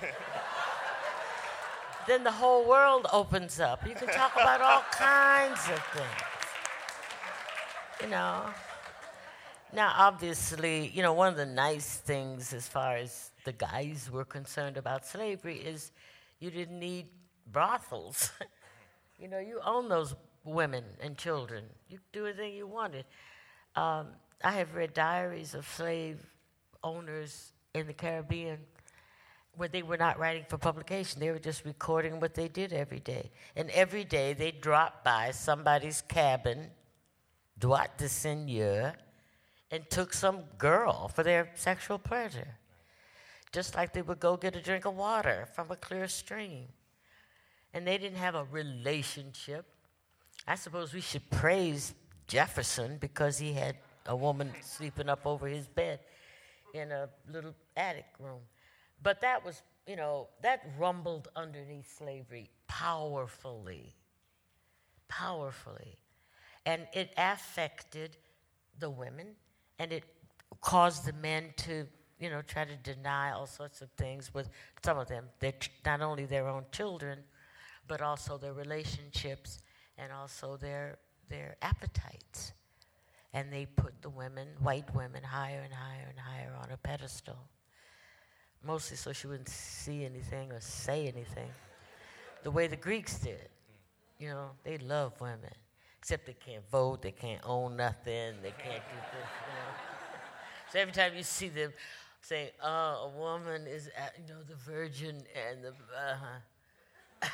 then the whole world opens up. You can talk about all kinds of things. You know. Now, obviously, you know, one of the nice things as far as the guys were concerned about slavery is you didn't need brothels. You know, you own those women and children. You could do anything you wanted. Um, I have read diaries of slave owners in the Caribbean where they were not writing for publication. They were just recording what they did every day. And every day they dropped by somebody's cabin, droit de seigneur, and took some girl for their sexual pleasure. Just like they would go get a drink of water from a clear stream. And they didn't have a relationship. I suppose we should praise Jefferson because he had a woman sleeping up over his bed in a little attic room. But that was, you know, that rumbled underneath slavery powerfully, powerfully. And it affected the women, and it caused the men to, you know, try to deny all sorts of things with some of them, their ch- not only their own children, but also their relationships and also their their appetites. And they put the women, white women, higher and higher and higher on a pedestal, mostly so she wouldn't see anything or say anything, the way the Greeks did. You know, they love women, except they can't vote, they can't own nothing, they can't do this, you know. So every time you see them saying, oh, a woman is, at, you know, the virgin and the, uh-huh.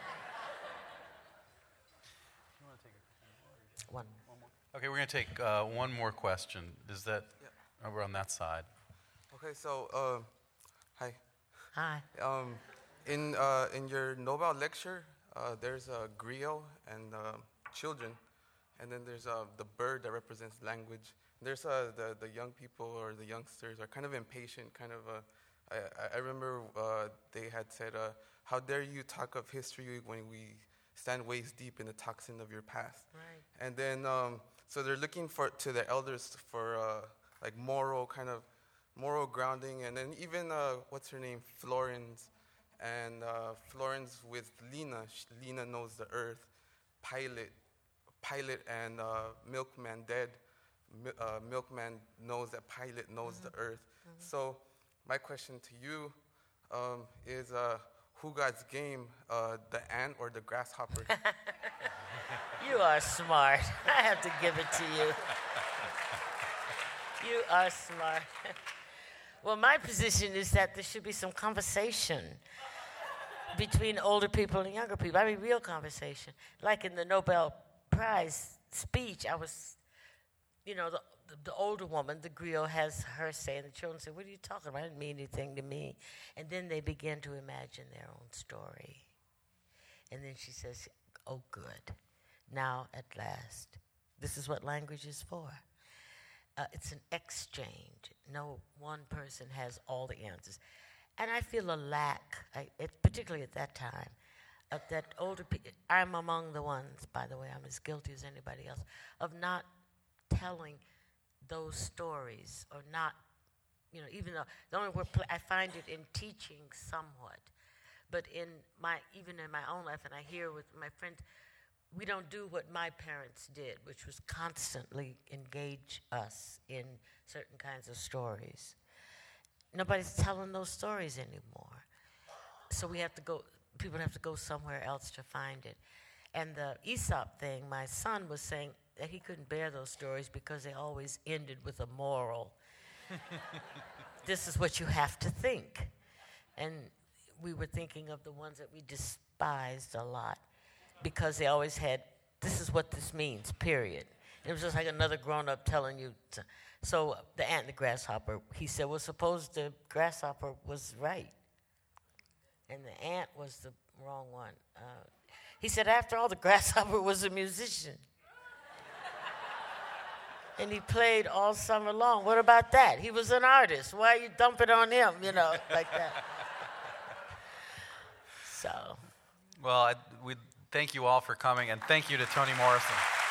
One. Okay, we're going to take uh, one more question. Is that yeah. over on that side? Okay, so uh, hi. Hi. Um, in uh, in your Nobel lecture, uh, there's a griot and uh, children, and then there's uh, the bird that represents language. There's uh, the the young people or the youngsters are kind of impatient. Kind of. Uh, I I remember uh, they had said, uh, "How dare you talk of history when we stand waist deep in the toxin of your past?" Right. And then. Um, So they're looking for to the elders for uh, like moral kind of moral grounding, and then even uh, what's her name, Florence, and uh, Florence with Lena. She, Lena knows the earth. Pilot, Pilot and uh, Milkman dead. Mi- uh, Milkman knows that Pilot knows mm-hmm. the earth. Mm-hmm. So my question to you um, is, uh, who God's game, uh, the ant or the grasshopper? You are smart. I have to give it to you. You are smart. Well, my position is that there should be some conversation between older people and younger people. I mean, real conversation. Like in the Nobel Prize speech, I was, you know, the, the, the older woman, the griot, has her say, and the children say, what are you talking about? It didn't mean anything to me. And then they begin to imagine their own story. And then she says, oh, good. Now, at last, this is what language is for. Uh, it's an exchange. No one person has all the answers. And I feel a lack, I, it, particularly at that time, of that older people. I'm among the ones, by the way, I'm as guilty as anybody else, of not telling those stories, or not, you know, even though the only word pl- I find it in teaching somewhat, but in my, even in my own life, and I hear with my friends, we don't do what my parents did, which was constantly engage us in certain kinds of stories. Nobody's telling those stories anymore. So we have to go, people have to go somewhere else to find it. And the Aesop thing, my son was saying that he couldn't bear those stories because they always ended with a moral. This is what you have to think. And we were thinking of the ones that we despised a lot, because they always had, this is what this means, period. It was just like another grown-up telling you. To, so the ant and the grasshopper, he said, well, suppose the grasshopper was right, and the ant was the wrong one. Uh, he said, after all, the grasshopper was a musician. And he played all summer long. What about that? He was an artist. Why are you dumping on him, you know, like that? So. Well, I, we thank you all for coming, and thank you to Toni Morrison.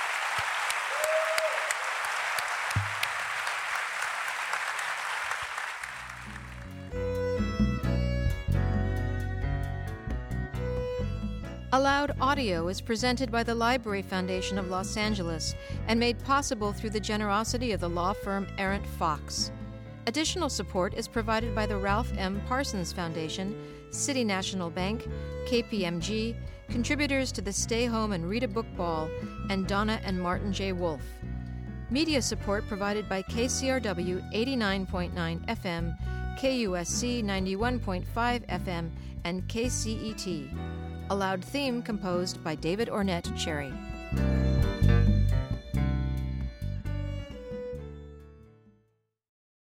Allowed Audio is presented by the Library Foundation of Los Angeles and made possible through the generosity of the law firm Arent Fox. Additional support is provided by the Ralph M. Parsons Foundation, City National Bank, K P M G, contributors to the Stay Home and Read a Book Ball, and Donna and Martin J. Wolf. Media support provided by K C R W eighty-nine point nine F M, K U S C ninety-one point five F M, and K C E T. Allowed theme composed by David Ornette Cherry.